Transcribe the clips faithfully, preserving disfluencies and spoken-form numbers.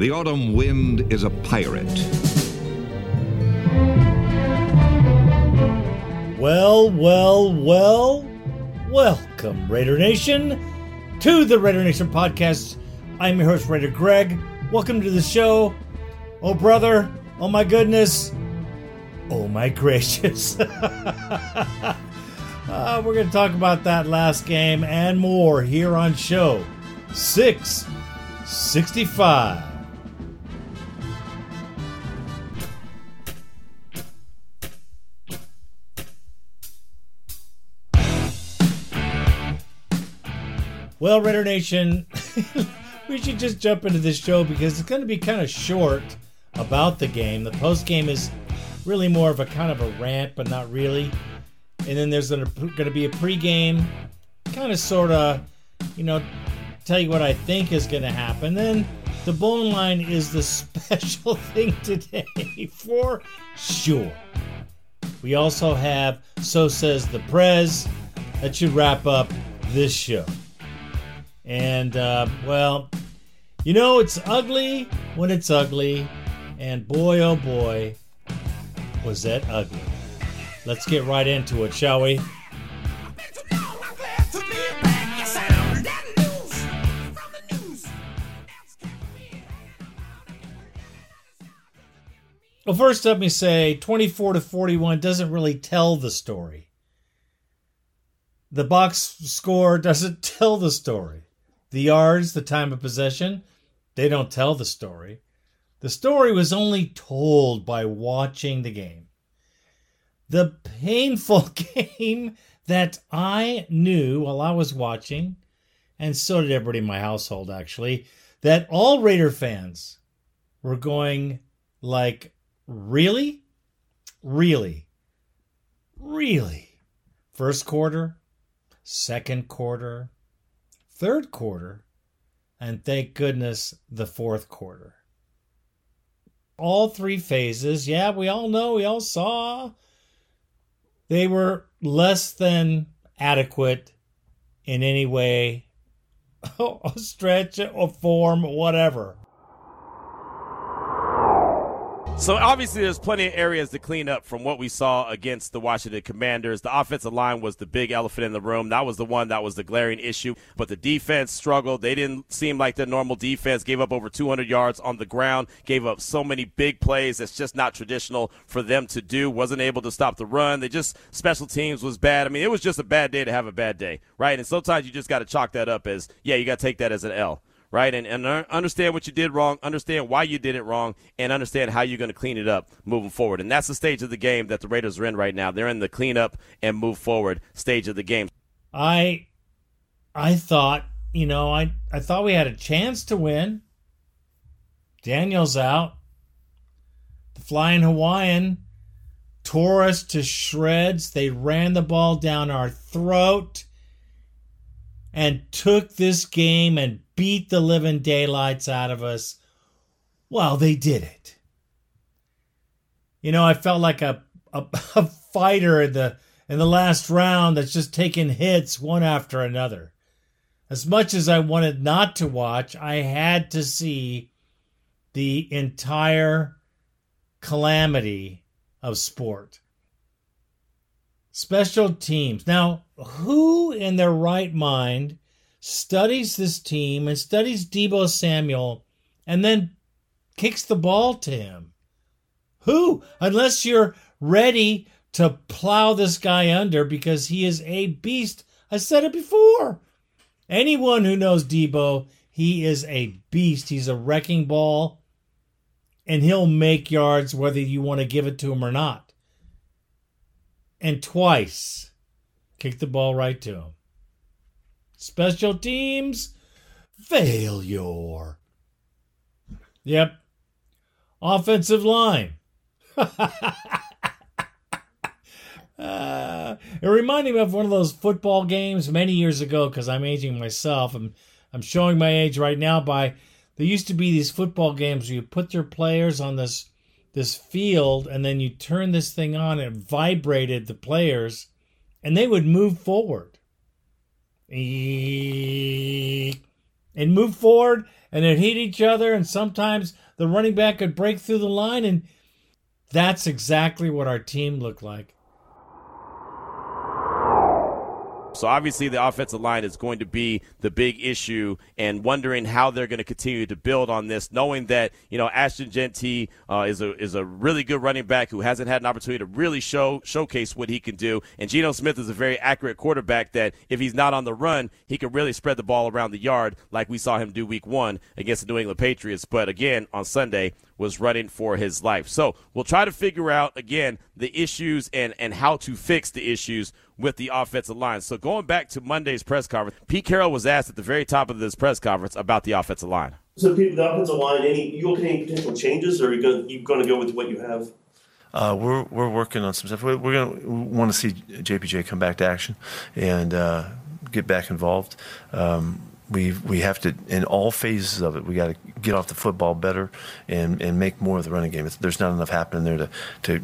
The autumn wind is a pirate. Well, well, well, welcome, Raider Nation, to the Raider Nation podcast. I'm your host, Raider Greg. Welcome to the show. Oh, brother. Oh, my goodness. Oh, my gracious. uh, we're going to talk about that last game and more here on show six sixty-five. Well, Raider Nation, we should just jump into this show because it's going to be kind of short about the game. The post game is really more of a kind of a rant, but not really. And then there's going to be a pregame, kind of sort of, you know, tell you what I think is going to happen. Then the bone line is the special thing today for sure. We also have So Says the Prez. That should wrap up this show. And, uh, well, you know, it's ugly when it's ugly. And boy, oh boy, was that ugly. Let's get right into it, shall we? Well, first let me say twenty-four to forty-one doesn't really tell the story. The box score doesn't tell the story. The yards, the time of possession, they don't tell the story. The story was only told by watching the game. The painful game that I knew while I was watching, and so did everybody in my household actually, that all Raider fans were going like, really? Really? Really? First quarter, second quarter, third quarter, and thank goodness the fourth quarter. All three phases, yeah, we all know, we all saw, they were less than adequate in any way, a stretch, or form, whatever. So obviously there's plenty of areas to clean up from what we saw against the Washington Commanders. The offensive line was the big elephant in the room. That was the one that was the glaring issue. But the defense struggled. They didn't seem like their normal defense. Gave up over two hundred yards on the ground. Gave up so many big plays that's just not traditional for them to do. Wasn't able to stop the run. They just, special teams was bad. I mean, it was just a bad day to have a bad day, right? And sometimes you just got to chalk that up as, yeah, you got to take that as an L. Right, and, and understand what you did wrong, understand why you did it wrong, and understand how you're going to clean it up moving forward. And that's the stage of the game that the Raiders are in right now. They're in the clean up and move forward stage of the game. I I thought, you know, I, I thought we had a chance to win. Daniel's out. The Flying Hawaiian tore us to shreds. They ran the ball down our throat and took this game and beat the living daylights out of us. Well, they did it. You know, I felt like a, a, a fighter in the in the last round that's just taking hits one after another. As much as I wanted not to watch, I had to see the entire calamity of sport. Special teams. Now, who in their right mind studies this team and studies Deebo Samuel and then kicks the ball to him? Who? Unless you're ready to plow this guy under because he is a beast. I said it before. Anyone who knows Deebo, he is a beast. He's a wrecking ball, and he'll make yards whether you want to give it to him or not. And twice, kicked the ball right to him. Special teams, failure. Yep. Offensive line. uh, it reminded me of one of those football games many years ago because I'm aging myself. I'm, I'm showing my age right now by, there used to be these football games where you put your players on this this field, and then you turn this thing on, and it vibrated the players, and they would move forward. And and move forward and they'd hit each other, and sometimes the running back could break through the line, and that's exactly what our team looked like. So obviously the offensive line is going to be the big issue, and wondering how they're going to continue to build on this, knowing that, you know, Ashton Jeanty uh, is a is a really good running back who hasn't had an opportunity to really show showcase what he can do. And Geno Smith is a very accurate quarterback that if he's not on the run, he can really spread the ball around the yard like we saw him do week one against the New England Patriots. But again, on Sunday, was running for his life. So we'll try to figure out, again, the issues and, and how to fix the issues with the offensive line. So going back to Monday's press conference, Pete Carroll was asked at the very top of this press conference about the offensive line. So, Pete, the offensive line, any you looking at any potential changes, or are you going you going to go with what you have? Uh, we're we're working on some stuff. We're, we're going to want to see J P J come back to action and uh, get back involved. Um, We we have to, in all phases of it, we got to get off the football better and, and make more of the running game. It's, there's not enough happening there to, to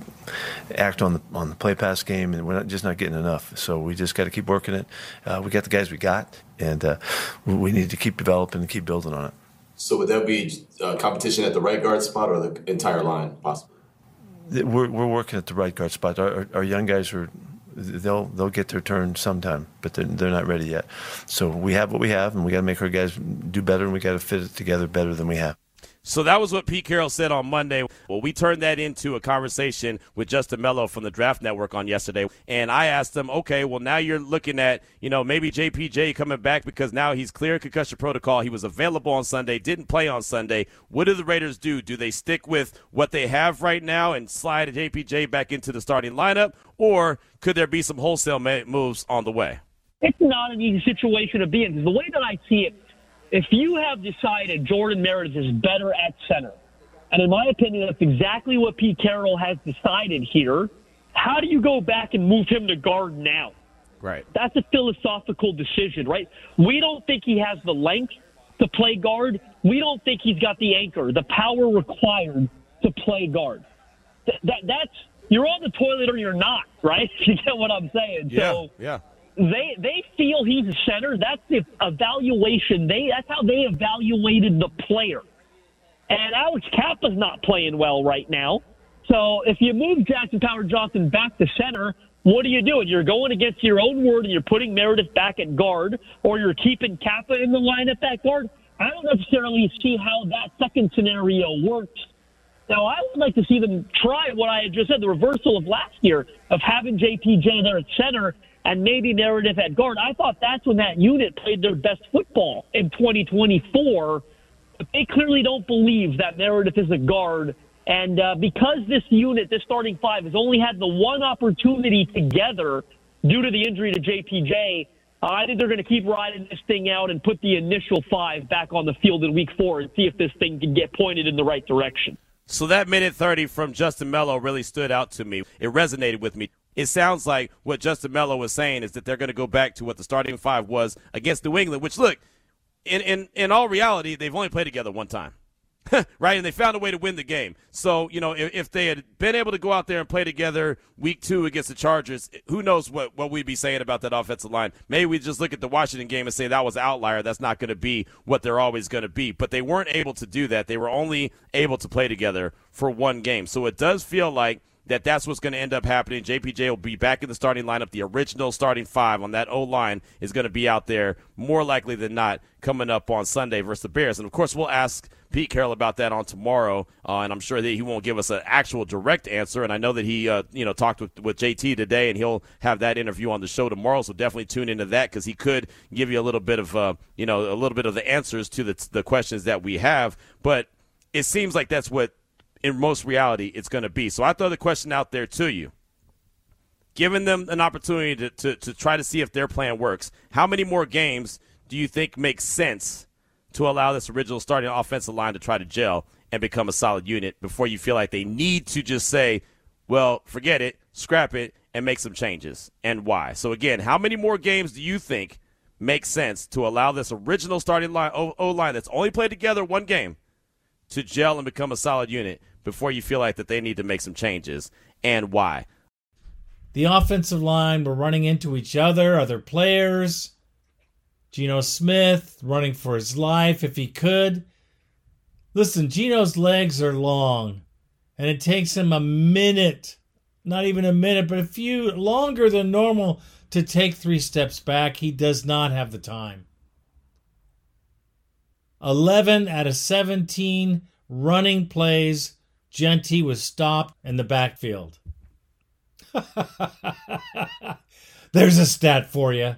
act on the on the play pass game, and we're not, just not getting enough. So we just got to keep working it. Uh, we got the guys we got, and uh, we need to keep developing and keep building on it. So would that be uh, competition at the right guard spot or the entire line possibly? We're we're working at the right guard spot. Our, our, our young guys are. They'll they'll get their turn sometime, but they're, they're not ready yet. So we have what we have, and we got to make our guys do better, and we got to fit it together better than we have. So that was what Pete Carroll said on Monday. Well, we turned that into a conversation with Justin Mello from the Draft Network on yesterday. And I asked him, okay, well, now you're looking at, you know, maybe J P J coming back because now he's clear concussion protocol. He was available on Sunday, didn't play on Sunday. What do the Raiders do? Do they stick with what they have right now and slide J P J back into the starting lineup? Or could there be some wholesale moves on the way? It's not an easy situation to be in. The way that I see it, if you have decided Jordan Meredith is better at center, and in my opinion, that's exactly what Pete Carroll has decided here, how do you go back and move him to guard now? Right. That's a philosophical decision, right? We don't think he has the length to play guard. We don't think he's got the anchor, the power required to play guard. Th- that That's, you're on the toilet or you're not, right? You get what I'm saying? Yeah, so, yeah. They they feel he's a center. That's the evaluation. They that's how they evaluated the player. And Alex Kappa's not playing well right now. So if you move Jackson Powers-Johnson back to center, what are you doing? You're going against your own word and you're putting Meredith back at guard, or you're keeping Kappa in the lineup at guard. I don't necessarily see how that second scenario works. Now, I would like to see them try what I had just said, the reversal of last year, of having J P J there at center and maybe Meredith at guard. I thought that's when that unit played their best football in twenty twenty-four. But they clearly don't believe that Meredith is a guard. And uh, because this unit, this starting five, has only had the one opportunity together due to the injury to J P J, uh, I think they're going to keep riding this thing out and put the initial five back on the field in week four and see if this thing can get pointed in the right direction. So that minute thirty from Justin Mello really stood out to me. It resonated with me. It sounds like what Justin Mello was saying is that they're going to go back to what the starting five was against New England, which, look, in, in, in all reality, they've only played together one time, right? And they found a way to win the game. So, you know, if, if they had been able to go out there and play together week two against the Chargers, who knows what, what we'd be saying about that offensive line. Maybe we just look at the Washington game and say that was an outlier. That's not going to be what they're always going to be. But they weren't able to do that. They were only able to play together for one game. So it does feel like that that's what's going to end up happening. J P J will be back in the starting lineup. The original starting five on that O-line is going to be out there more likely than not coming up on Sunday versus the Bears. And, of course, we'll ask Pete Carroll about that on tomorrow, uh, and I'm sure that he won't give us an actual direct answer. And I know that he uh, you know, talked with, with J T today, and he'll have that interview on the show tomorrow, so definitely tune into that because he could give you a little bit of uh, you know, a little bit of the answers to the, the questions that we have. But it seems like that's what in most reality it's going to be. So I throw the question out there to you. Giving them an opportunity to, to, to try to see if their plan works, how many more games do you think make sense to allow this original starting offensive line to try to gel and become a solid unit before you feel like they need to just say, well, forget it, scrap it, and make some changes, and why? So, again, how many more games do you think make sense to allow this original starting line, O-line that's only played together one game to gel and become a solid unit before you feel like that they need to make some changes, and why? The offensive line were running into each other, other players. Geno Smith running for his life if he could. Listen, Geno's legs are long, and it takes him a minute, not even a minute, but a few longer than normal to take three steps back. He does not have the time. eleven out of seventeen running plays, Jeanty was stopped in the backfield. There's a stat for you.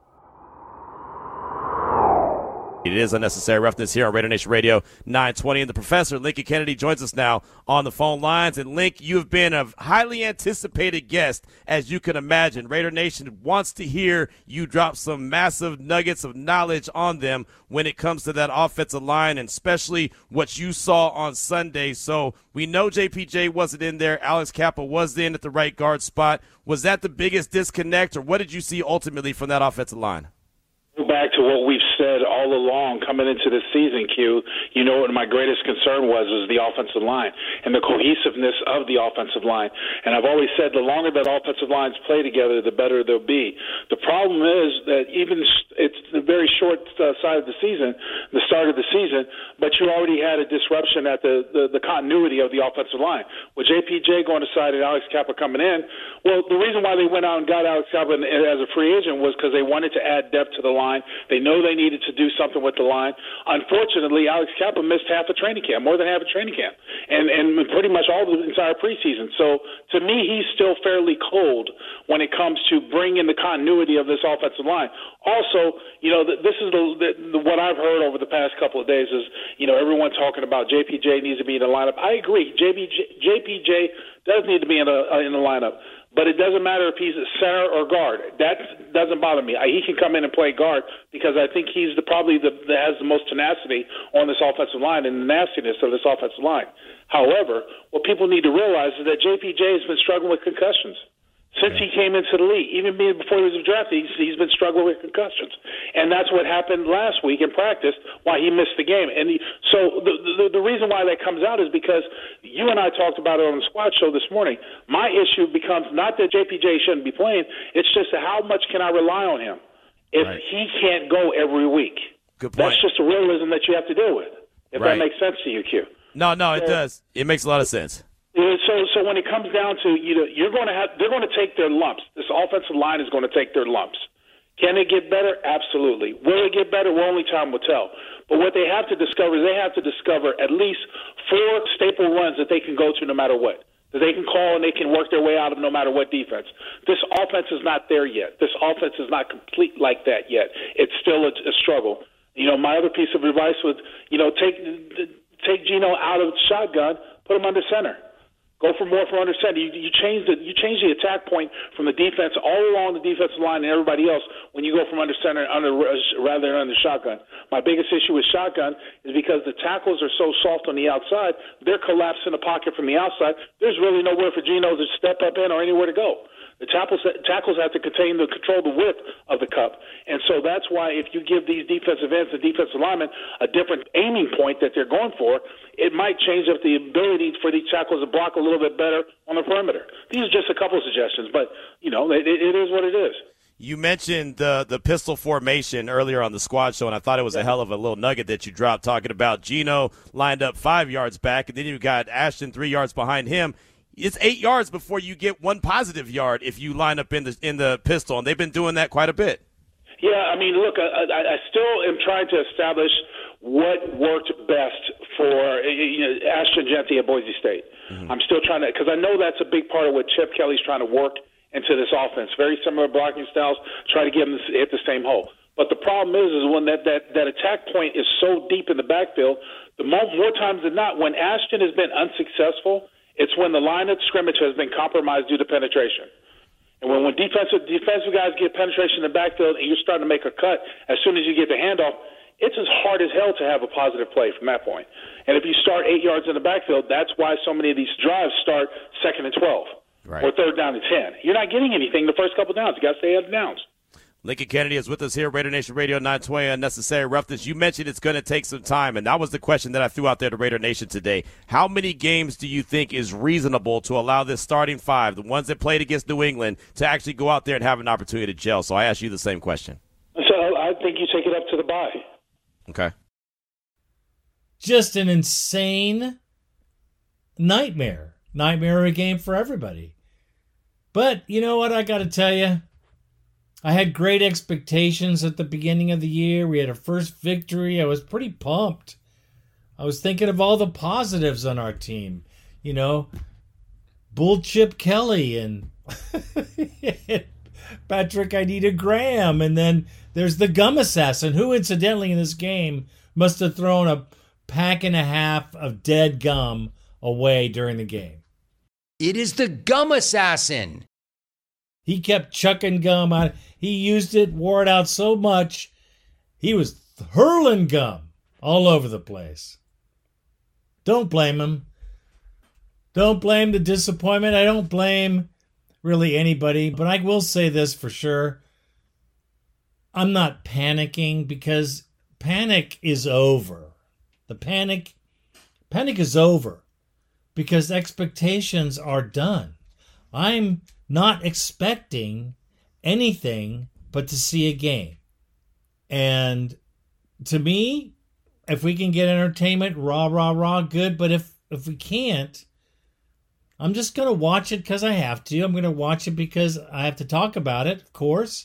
It is Unnecessary Roughness here on Raider Nation Radio nine twenty. And the professor, Lincoln Kennedy, joins us now on the phone lines. And, Link, you have been a highly anticipated guest, as you can imagine. Raider Nation wants to hear you drop some massive nuggets of knowledge on them when it comes to that offensive line, and especially what you saw on Sunday. So we know J P J wasn't in there. Alex Cappa was in at the right guard spot. Was that the biggest disconnect, or what did you see ultimately from that offensive line? Back to what we've said all along coming into the season, Q, you know what my greatest concern was, was the offensive line and the cohesiveness of the offensive line. And I've always said the longer that offensive lines play together, the better they'll be. The problem is that even it's the very short uh, side of the season, the start of the season, but you already had a disruption at the, the, the continuity of the offensive line. With J P J going aside and Alex Cappa coming in, well, the reason why they went out and got Alex Cappa as a free agent was because they wanted to add depth to the line. They know they needed to do something with the line. Unfortunately, Alex Cappa missed half a training camp, more than half a training camp, and, and pretty much all the entire preseason. So to me, he's still fairly cold when it comes to bringing the continuity of this offensive line. Also, you know, this is the, the, the what I've heard over the past couple of days is, you know, everyone talking about J P J needs to be in the lineup. I agree. J P J, J P J does need to be in, a, in the lineup. But it doesn't matter if he's a center or guard. That doesn't bother me. He can come in and play guard because I think he's the, probably the that has the most tenacity on this offensive line and the nastiness of this offensive line. However, what people need to realize is that J P J has been struggling with concussions since he came into the league. Even before he was drafted, he's, he's been struggling with concussions. And that's what happened last week in practice, why he missed the game. And he, so the, the, the reason why that comes out is because you and I talked about it on the squad show this morning. My issue becomes not that J P J shouldn't be playing, it's just how much can I rely on him if right. he can't go every week. Good point. That's just a realism that you have to deal with, if right. that makes sense to you, Q. No, no, it so, does. It makes a lot of sense. So, so when it comes down to, you know, you're going to have, they're going to take their lumps. This offensive line is going to take their lumps. Can it get better? Absolutely. Will it get better? Well, only time will tell. But what they have to discover is they have to discover at least four staple runs that they can go to no matter what, that they can call and they can work their way out of no matter what defense. This offense is not there yet. This offense is not complete like that yet. It's still a, a struggle. You know, my other piece of advice would, you know, take take Geno out of the shotgun, put him under center. Go for more for under center. You, you change the you change the attack point from the defense all along the defensive line and everybody else when you go from under center under rather than under shotgun. My biggest issue with shotgun is because the tackles are so soft on the outside, they're collapsed in the pocket from the outside. There's really nowhere for Geno to step up in or anywhere to go. The tackles, tackles have to contain the control the width of the cup. And so that's why if you give these defensive ends and defensive linemen a different aiming point that they're going for, it might change up the ability for these tackles to block a little bit better on the perimeter. These are just a couple of suggestions, but, you know, it, it is what it is. You mentioned the the pistol formation earlier on the squad show, and I thought it was a hell of a little nugget that you dropped talking about Geno lined up five yards back, and then you got Ashton three yards behind him. It's eight yards before you get one positive yard if you line up in the in the pistol, and they've been doing that quite a bit. Yeah, I mean, look, I, I, I still am trying to establish what worked best for you know, Ashton Jeanty at Boise State. Mm-hmm. I'm still trying to, because I know that's a big part of what Chip Kelly's trying to work into this offense. Very similar blocking styles, try to get them to hit the same hole. But the problem is, is when that, that, that attack point is so deep in the backfield, the more, more times than not, when Ashton has been unsuccessful, it's when the line of scrimmage has been compromised due to penetration. And when, when defensive defensive guys get penetration in the backfield and you're starting to make a cut, as soon as you get the handoff, it's as hard as hell to have a positive play from that point. And if you start eight yards in the backfield, that's why so many of these drives start second and twelve right. or third down and ten. You're not getting anything the first couple downs. You got to stay out of downs. Lincoln Kennedy is with us here, Raider Nation Radio nine twenty, Unnecessary Roughness. You mentioned it's going to take some time, and that was the question that I threw out there to Raider Nation today. How many games do you think is reasonable to allow this starting five, the ones that played against New England, to actually go out there and have an opportunity to gel? So I ask you the same question. So I, think you take it up to the bye. Okay. Just an insane nightmare. Nightmare of a game for everybody. But you know what I got to tell you? I had great expectations at the beginning of the year. We had our first victory. I was pretty pumped. I was thinking of all the positives on our team. You know, Bull Chip Kelly and Patrick Idita Graham. And then there's the Gum Assassin, who incidentally in this game must have thrown a pack and a half of dead gum away during the game. It is the Gum Assassin. He kept chucking gum out. He used it, wore it out so much, he was hurling gum all over the place. Don't blame him. Don't blame the disappointment. I don't blame really anybody, but I will say this for sure. I'm not panicking because panic is over. The panic, panic is over because expectations are done. I'm not expecting anything but to see a game. And to me, if we can get entertainment, rah, rah, rah, good. But if, if we can't, I'm just going to watch it because I have to. I'm going to watch it because I have to talk about it, of course.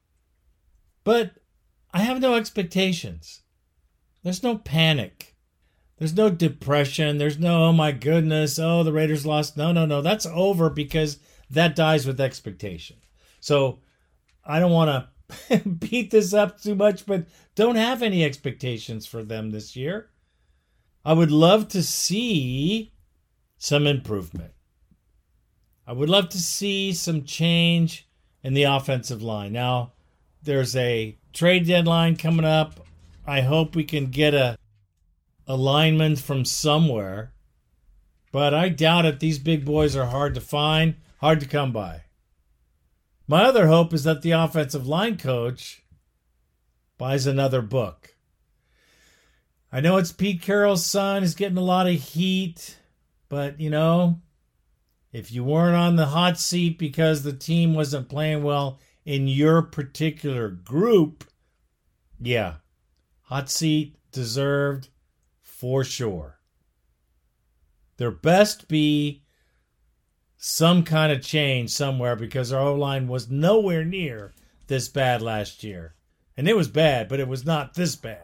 But I have no expectations. There's no panic. There's no depression. There's no, oh my goodness, oh, the Raiders lost. No, no, no. That's over because that dies with expectation. So I don't want to beat this up too much, but don't have any expectations for them this year. I would love to see some improvement. I would love to see some change in the offensive line. Now, there's a trade deadline coming up. I hope we can get a alignment from somewhere, but I doubt it. These big boys are hard to find, hard to come by. My other hope is that the offensive line coach buys another book. I know it's Pete Carroll's son. He's getting a lot of heat, but, you know, if you weren't on the hot seat because the team wasn't playing well in your particular group, yeah, hot seat deserved for sure. There best be some kind of change somewhere because our O-line was nowhere near this bad last year. And it was bad, but it was not this bad.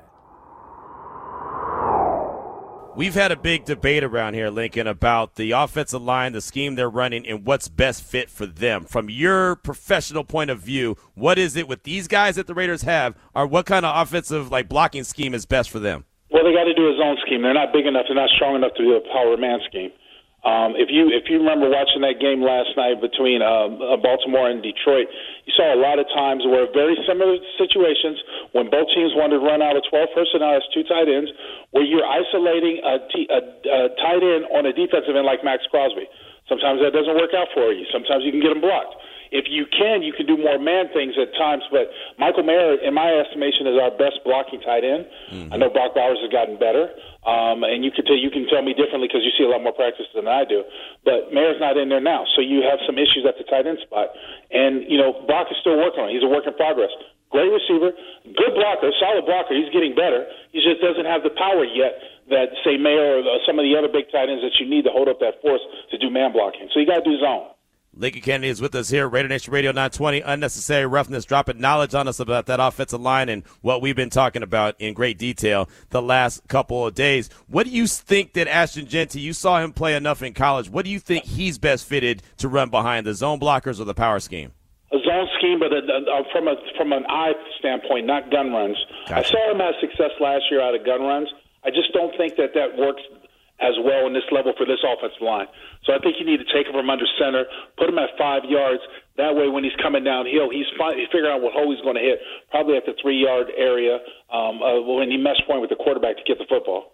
We've had a big debate around here, Lincoln, about the offensive line, the scheme they're running, and what's best fit for them. From your professional point of view, what is it with these guys that the Raiders have, or what kind of offensive like blocking scheme is best for them? Well, they got to do a zone scheme. They're not big enough. They're not strong enough to do a power man scheme. Um, if you if you remember watching that game last night between uh, Baltimore and Detroit, you saw a lot of times where very similar situations when both teams wanted to run out of twelve personnel as two tight ends, where you're isolating a, t- a, a tight end on a defensive end like Max Crosby. Sometimes that doesn't work out for you. Sometimes you can get them blocked. If you can, you can do more man things at times. But Michael Mayer, in my estimation, is our best blocking tight end. Mm-hmm. I know Brock Bowers has gotten better, um, and you can tell you can tell me differently because you see a lot more practice than I do. But Mayer's not in there now, so you have some issues at the tight end spot. And you know, Brock is still working on it. He's a work in progress. Great receiver, good blocker, solid blocker. He's getting better. He just doesn't have the power yet that, say, Mayer or some of the other big tight ends that you need to hold up that force to do man blocking. So you got to do zone. Lincoln Kennedy is with us here, Raider Nation Radio nine twenty, Unnecessary Roughness, dropping knowledge on us about that offensive line and what we've been talking about in great detail the last couple of days. What do you think that Ashton Jeanty, you saw him play enough in college, what do you think he's best fitted to run behind, the zone blockers or the power scheme? A zone scheme, but a, a, from a from an eye standpoint, not gun runs. Gotcha. I saw him have success last year out of gun runs. I just don't think that that works as well in this level for this offensive line. So I think you need to take him from under center, put him at five yards. That way when he's coming downhill, he's, fi- he's figuring out what hole he's going to hit, probably at the three-yard area um, uh, when he mesh point with the quarterback to get the football.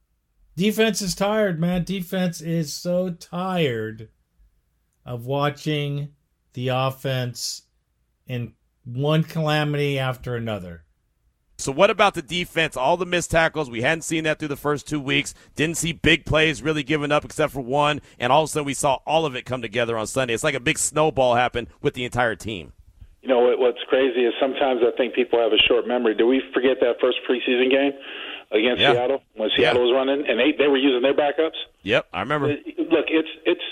Defense is tired, man. Defense is so tired of watching the offense in one calamity after another. So what about the defense? All the missed tackles, we hadn't seen that through the first two weeks. Didn't see big plays really given up except for one. And all of a sudden we saw all of it come together on Sunday. It's like a big snowball happen with the entire team. You know, what, what's crazy is sometimes I think people have a short memory. Do we forget that first preseason game against yeah. Seattle when Seattle yeah. was running and they, they were using their backups? Yep, I remember. Look, it's it's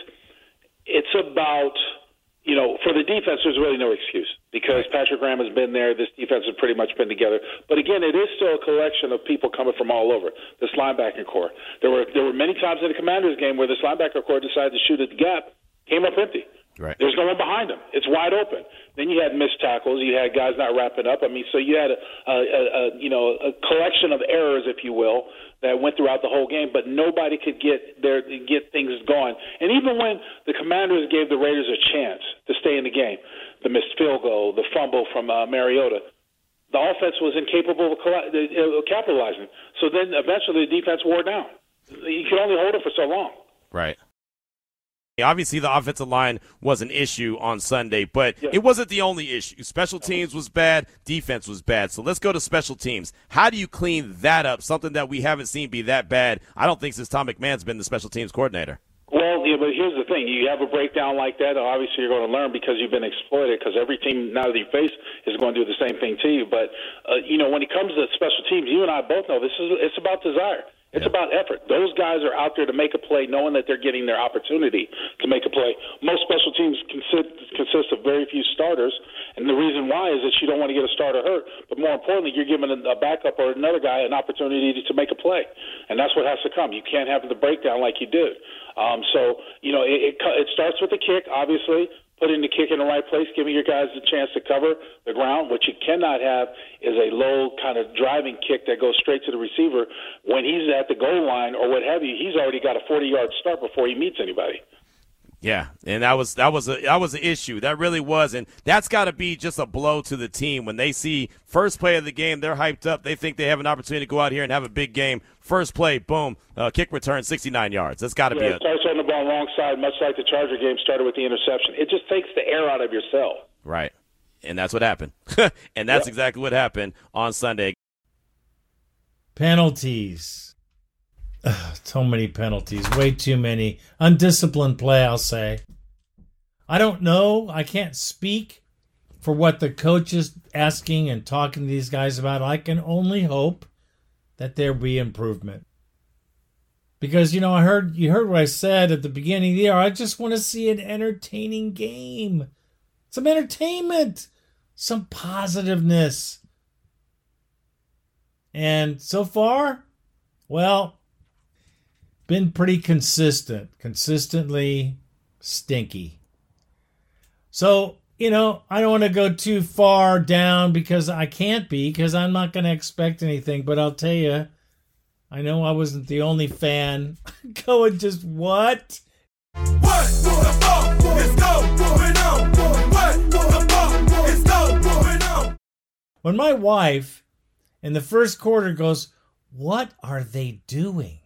it's about, you know, for the defense, there's really no excuse because Patrick Graham has been there. This defense has pretty much been together. But again, it is still a collection of people coming from all over this linebacker core. There were there were many times in the Commanders game where this linebacker core decided to shoot at the gap, came up empty. Right. There's no one behind him. It's wide open. Then you had missed tackles. You had guys not wrapping up. I mean, so you had a, a, a, a you know a collection of errors, if you will, that went throughout the whole game. But nobody could get their get things going. And even when the Commanders gave the Raiders a chance to stay in the game, the missed field goal, the fumble from uh, Mariota, the offense was incapable of capitalizing. So then eventually the defense wore down. You could only hold it for so long. Right. Obviously, the offensive line was an issue on Sunday, but yeah. it wasn't the only issue. Special teams was bad. Defense was bad. So let's go to special teams. How do you clean that up, something that we haven't seen be that bad, I don't think, since Tom McMahon's been the special teams coordinator? Well, yeah, but here's the thing. You have a breakdown like that, obviously you're going to learn because you've been exploited because every team now that you face is going to do the same thing to you. But, uh, you know, when it comes to special teams, you and I both know this is it's about desire. It's yeah. about effort. Those guys are out there to make a play knowing that they're getting their opportunity to make a play. Most special teams consist, consist of very few starters, and the reason why is that you don't want to get a starter hurt, but more importantly, you're giving a backup or another guy an opportunity to make a play, and that's what has to come. You can't have the breakdown like you did. Um, so, you know, it, it, it starts with the kick, obviously. Putting the kick in the right place, giving your guys the chance to cover the ground. What you cannot have is a low kind of driving kick that goes straight to the receiver. When he's at the goal line or what have you, he's already got a forty-yard start before he meets anybody. Yeah, and that was that was a that was an issue. That really was, and that's got to be just a blow to the team when they see first play of the game. They're hyped up. They think they have an opportunity to go out here and have a big game. First play, boom, uh, kick return, sixty-nine yards. That's got to yeah, be it a starts on the ball wrong side, much like the Charger game started with the interception. It just takes the air out of yourself. Right, and that's what happened, and that's yep. exactly what happened on Sunday. Penalties. Ugh, so many penalties, way too many. Undisciplined play, I'll say. I don't know. I can't speak for what the coach is asking and talking to these guys about. I can only hope that there be improvement. Because, you know, I heard you heard what I said at the beginning of the year. I just want to see an entertaining game. Some entertainment. Some positiveness. And so far, well, been pretty consistent, consistently stinky. So, you know, I don't want to go too far down because I can't be, because I'm not going to expect anything. But I'll tell you, I know I wasn't the only fan going just, what? What the fuck is going on? What the fuck is going on? When my wife in the first quarter goes, what are they doing?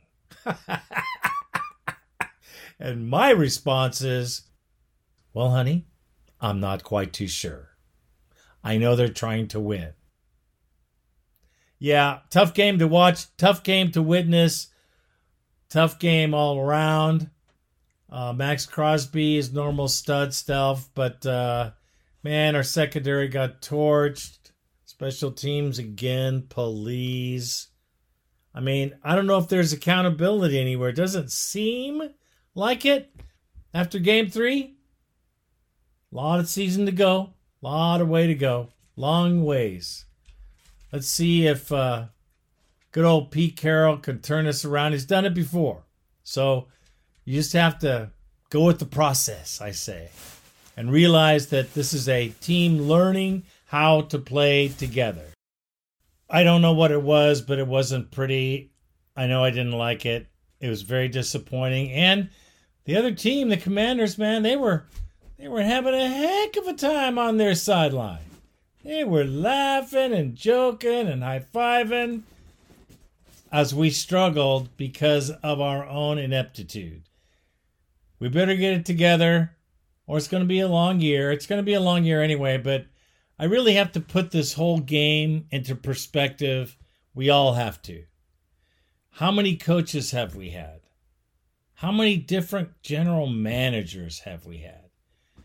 And my response is, well, honey, I'm not quite too sure. I know they're trying to win. Yeah, tough game to watch, tough game to witness, tough game all around. Uh, Max Crosby is normal stud stuff, but uh, man, our secondary got torched. Special teams again, please. I mean, I don't know if there's accountability anywhere. It doesn't seem like it after game three. A lot of season to go. A lot of way to go. Long ways. Let's see if uh, good old Pete Carroll can turn us around. He's done it before. So you just have to go with the process, I say, and realize that this is a team learning how to play together. I don't know what it was, but it wasn't pretty. I know I didn't like it. It was very disappointing. And the other team, the Commanders, man, they were they were having a heck of a time on their sideline. They were laughing and joking and high-fiving as we struggled because of our own ineptitude. We better get it together, or it's going to be a long year. It's going to be a long year anyway, but I really have to put this whole game into perspective. We all have to. How many coaches have we had? How many different general managers have we had?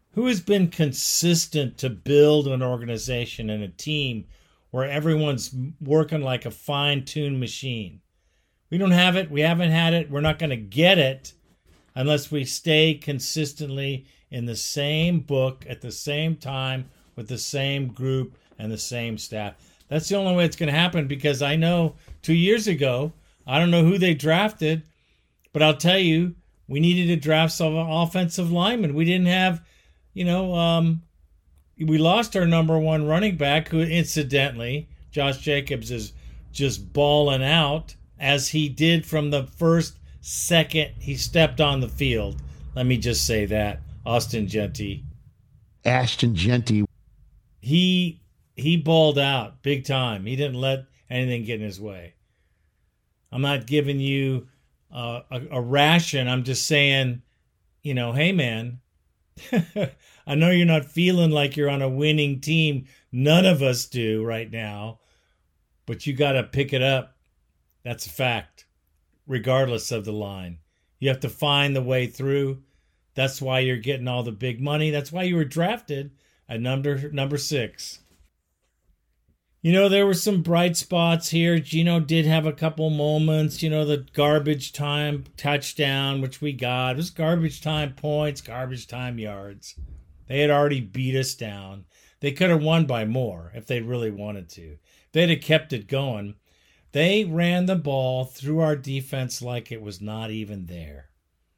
Who has been consistent to build an organization and a team where everyone's working like a fine-tuned machine? We don't have it. We haven't had it. We're not going to get it unless we stay consistently in the same book at the same time with the same group and the same staff. That's the only way it's going to happen, because I know two years ago, I don't know who they drafted, but I'll tell you, we needed to draft some offensive linemen. We didn't have, you know, um, we lost our number one running back, who incidentally, Josh Jacobs is just balling out, as he did from the first second he stepped on the field. Let me just say that. Austin Jeanty. Ashton Jeanty. He he balled out big time. He didn't let anything get in his way. I'm not giving you uh, a, a ration. I'm just saying, you know, hey, man, I know you're not feeling like you're on a winning team. None of us do right now. But you got to pick it up. That's a fact, regardless of the line. You have to find the way through. That's why you're getting all the big money. That's why you were drafted at number number six. You know, there were some bright spots here. Geno did have a couple moments. You know, the garbage time touchdown, which we got. It was garbage time points, garbage time yards. They had already beat us down. They could have won by more if they really wanted to. If they'd have kept it going. They ran the ball through our defense like it was not even there.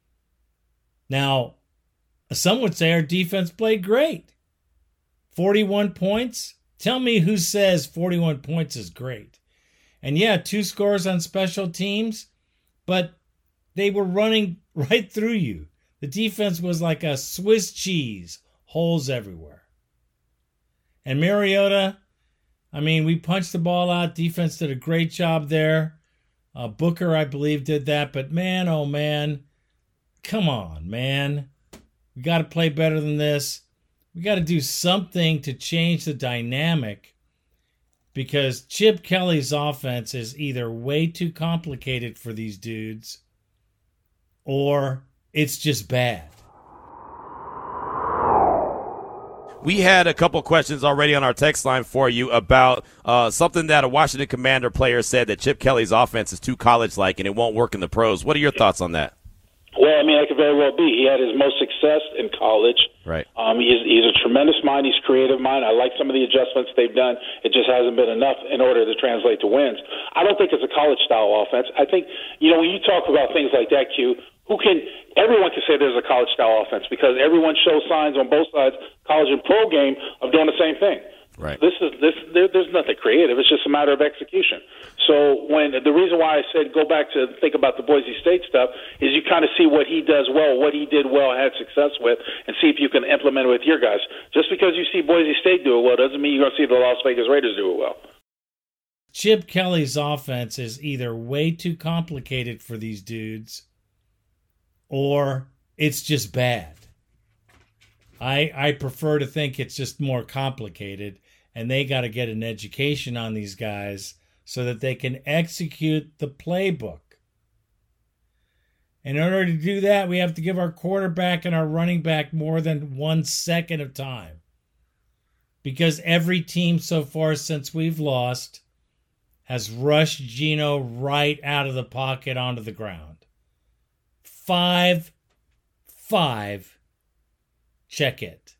Now, some would say our defense played great. forty-one points? Tell me who says forty-one points is great. And yeah, two scores on special teams, but they were running right through you. The defense was like a Swiss cheese, holes everywhere. And Mariota, I mean, we punched the ball out. Defense did a great job there. Uh, Booker, I believe, did that. But man, oh man, come on, man. We got to play better than this. We got to do something to change the dynamic, because Chip Kelly's offense is either way too complicated for these dudes or it's just bad. We had a couple questions already on our text line for you about uh, something that a Washington Commander player said, that Chip Kelly's offense is too college-like and it won't work in the pros. What are your thoughts on that? Well, I mean, that could very well be. He had his most success in college. Right. Um, he's, he's a tremendous mind. He's a creative mind. I like some of the adjustments they've done. It just hasn't been enough in order to translate to wins. I don't think it's a college-style offense. I think, you know, when you talk about things like that, Q, who can – everyone can say there's a college-style offense, because everyone shows signs on both sides, college and pro game, of doing the same thing. Right. This is this. There, there's nothing creative. It's just a matter of execution. So when the reason why I said go back to think about the Boise State stuff is you kind of see what he does well, what he did well, had success with, and see if you can implement it with your guys. Just because you see Boise State do it well doesn't mean you're going to see the Las Vegas Raiders do it well. Chip Kelly's offense is either way too complicated for these dudes or it's just bad. I I prefer to think it's just more complicated, and they got to get an education on these guys so that they can execute the playbook. In order to do that, we have to give our quarterback and our running back more than one second of time, because every team so far since we've lost has rushed Geno right out of the pocket onto the ground. Five, five, check it.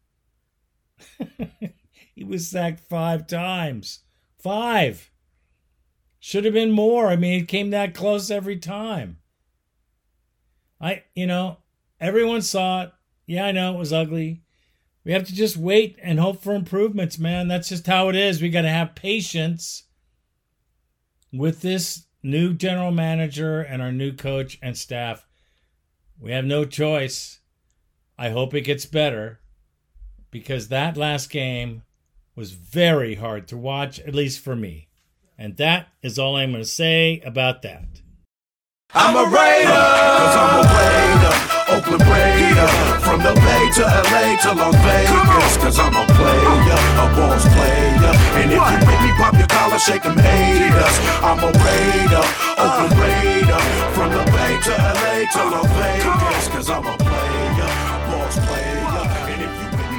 He was sacked five times. Five. Should have been more. I mean, it came that close every time. I, you know, everyone saw it. Yeah, I know it was ugly. We have to just wait and hope for improvements, man. That's just how it is. We got to have patience with this new general manager and our new coach and staff. We have no choice. I hope it gets better, because that last game was very hard to watch, at least for me. And that is all I'm going to say about that. I'm a Raider, cause I'm a Raider, Oakland Raider, from the Bay to L A to Las Vegas, cause I'm a player, a boss player, and if you make me pop your collar, shake them haters. I'm a Raider, Oakland Raider, from the Bay to L A to Las Vegas, cause I'm a player, boss player, and if you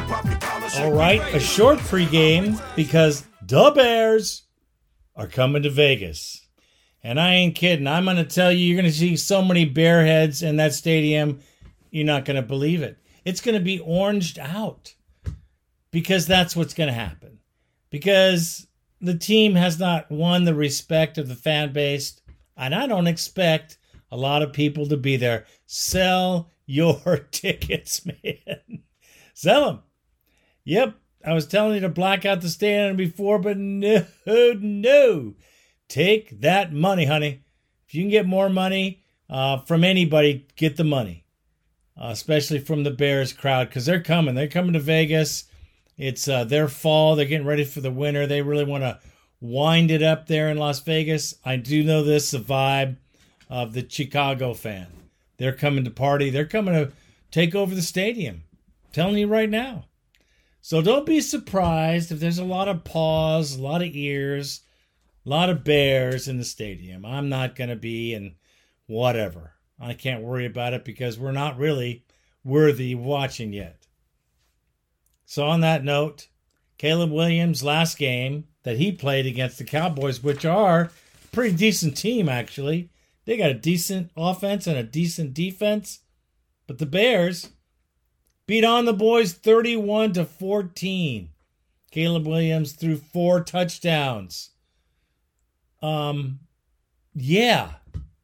All right, a short pregame because the Bears are coming to Vegas. And I ain't kidding. I'm going to tell you, you're going to see so many bear heads in that stadium, you're not going to believe it. It's going to be oranged out because that's what's going to happen. Because the team has not won the respect of the fan base, and I don't expect a lot of people to be there. Sell your tickets, man. Sell them. Yep, I was telling you to black out the stadium before, but no, no. Take that money, honey. If you can get more money uh, from anybody, get the money. Uh, especially from the Bears crowd, because they're coming. They're coming to Vegas. It's uh, their fall. They're getting ready for the winter. They really want to wind it up there in Las Vegas. I do know this, the vibe of the Chicago fan. They're coming to party. They're coming to take over the stadium. I'm telling you right now. So don't be surprised if there's a lot of paws, a lot of ears, a lot of bears in the stadium. I'm not going to be, and whatever. I can't worry about it because we're not really worthy of watching yet. So on that note, Caleb Williams' last game that he played against the Cowboys, which are a pretty decent team, actually. They got a decent offense and a decent defense. But the Bears beat on the boys thirty-one to fourteen. Caleb Williams threw four touchdowns. Um, yeah.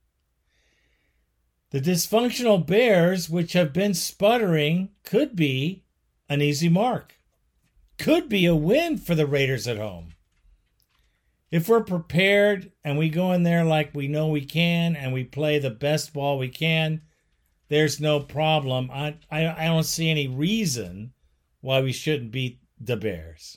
The dysfunctional Bears, which have been sputtering, could be an easy mark. Could be a win for the Raiders at home. If we're prepared and we go in there like we know we can and we play the best ball we can, there's no problem. I, I, I don't see any reason why we shouldn't beat the Bears.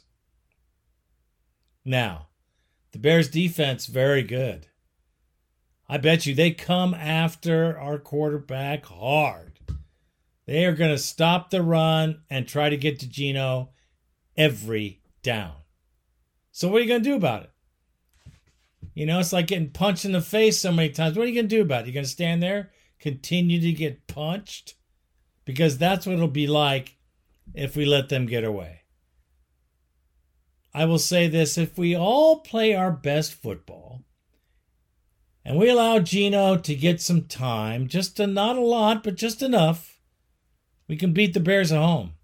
Now, the Bears defense, very good. I bet you they come after our quarterback hard. They are going to stop the run and try to get to Geno every down. So what are you going to do about it? You know, it's like getting punched in the face so many times. What are you going to do about it? You're going to stand there, continue to get punched? Because that's what it'll be like if we let them get away. I will say this, if we all play our best football, and we allow Geno to get some time, just to, not a lot, but just enough, we can beat the Bears at home.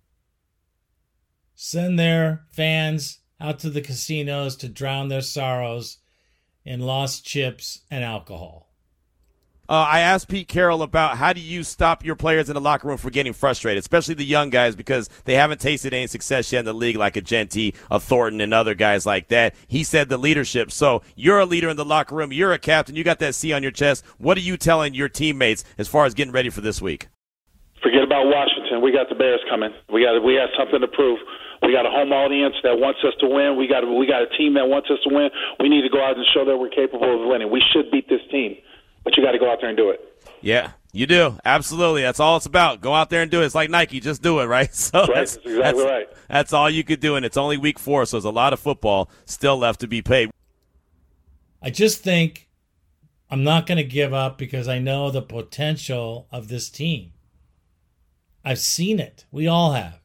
Send their fans out to the casinos to drown their sorrows in lost chips and alcohol. Uh, I asked Pete Carroll about how do you stop your players in the locker room from getting frustrated, especially the young guys, because they haven't tasted any success yet in the league like a Genty, a Thornton, and other guys like that. He said the leadership. So you're a leader in the locker room. You're a captain. You got that C on your chest. What are you telling your teammates as far as getting ready for this week? Forget about Washington. We got the Bears coming. We got we got something to prove. We got a home audience that wants us to win. We got we got a team that wants us to win. We need to go out and show that we're capable of winning. We should beat this team. But you got to go out there and do it. Yeah, you do. Absolutely. That's all it's about. Go out there and do it. It's like Nike. Just do it, right? So right. That's, that's exactly that's, right. That's all you could do, and it's only week four, so there's a lot of football still left to be played. I just think I'm not going to give up because I know the potential of this team. I've seen it. We all have.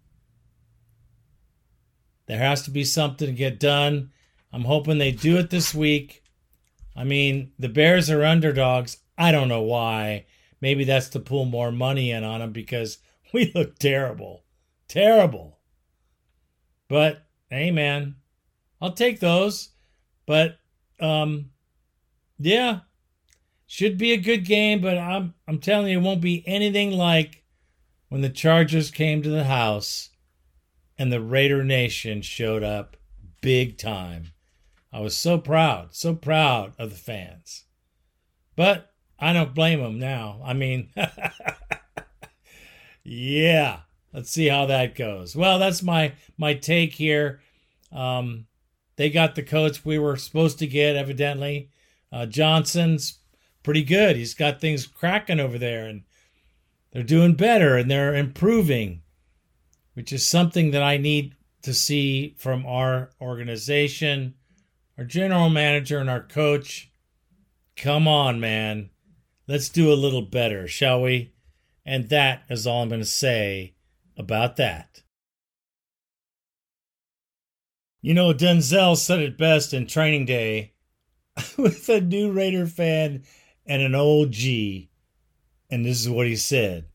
There has to be something to get done. I'm hoping they do it this week. I mean, the Bears are underdogs. I don't know why. Maybe that's to pull more money in on them because we look terrible. Terrible. But, hey, man, I'll take those. But, um, yeah, should be a good game, but I'm I'm telling you, it won't be anything like when the Chargers came to the house and the Raider Nation showed up big time. I was so proud, so proud of the fans. But I don't blame them now. I mean, yeah, let's see how that goes. Well, that's my, my take here. Um, they got the coach we were supposed to get, evidently. Uh, Johnson's pretty good. He's got things cracking over there, and they're doing better, and they're improving, which is something that I need to see from our organization. Our general manager and our coach, come on, man. Let's do a little better, shall we? And that is all I'm going to say about that. You know, Denzel said it best in Training Day with a new Raider fan and an old G. And this is what he said.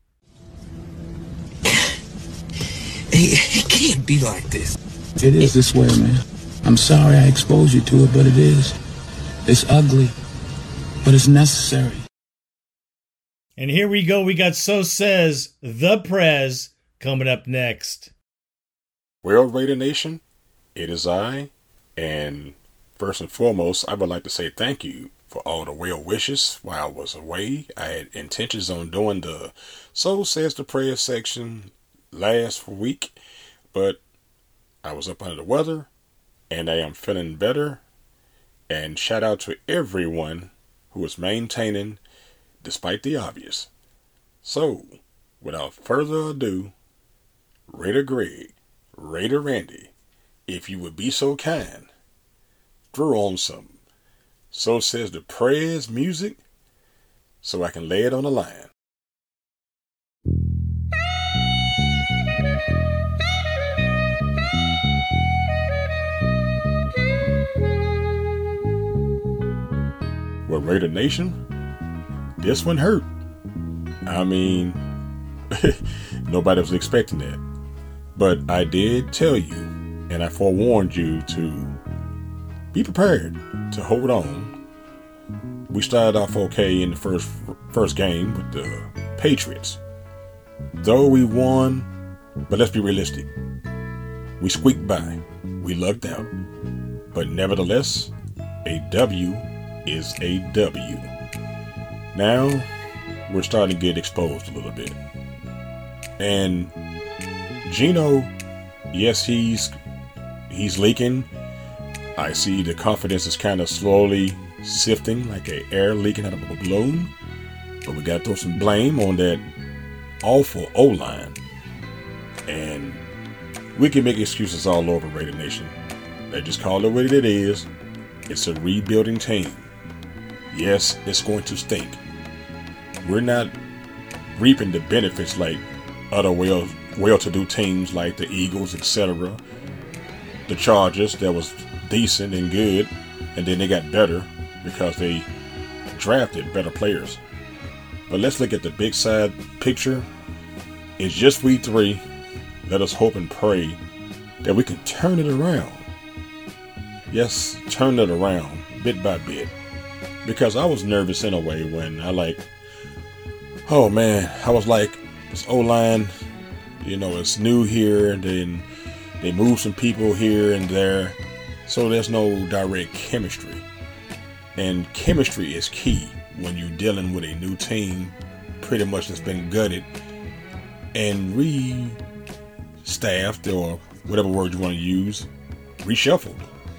It can't be like this. It is this way, man. I'm sorry I exposed you to it, but it is. It's ugly, but it's necessary. And here we go. We got So Says the Prez coming up next. Well, Raider Nation, it is I. And first and foremost, I would like to say thank you for all the well wishes while I was away. I had intentions on doing the So Says the Prez section last week, but I was up under the weather and I am feeling better. And shout out to everyone who is maintaining despite the obvious. So, without further ado, Raider Greg, Raider Randy, if you would be so kind, throw on some So Says the Prez music so I can lay it on the line. Well, Raider Nation, this one hurt. I mean, nobody was expecting that. But I did tell you, and I forewarned you to be prepared to hold on. We started off okay in the first first game with the Patriots. Though we won, but let's be realistic. We squeaked by. We lucked out. But nevertheless, a W is a W. Now, we're starting to get exposed a little bit. And Geno, yes, he's he's leaking. I see the confidence is kind of slowly sifting like a air leaking out of a balloon. But we got to throw some blame on that awful O-line. And we can make excuses all over Raider Nation. They just call it what it is. It's a rebuilding team. Yes, it's going to stink. We're not reaping the benefits like other well, well-to-do teams like the Eagles, et cetera. The Chargers, that was decent and good, and then they got better because they drafted better players. But let's look at the big side picture. It's just week three. Let us hope and pray that we can turn it around. Yes, turn it around bit by bit. Because I was nervous in a way when I like, oh man, I was like, this O-line, you know, it's new here, and then they move some people here and there, so there's no direct chemistry. And chemistry is key when you're dealing with a new team, pretty much that's been gutted and re-staffed, or whatever word you want to use, reshuffled.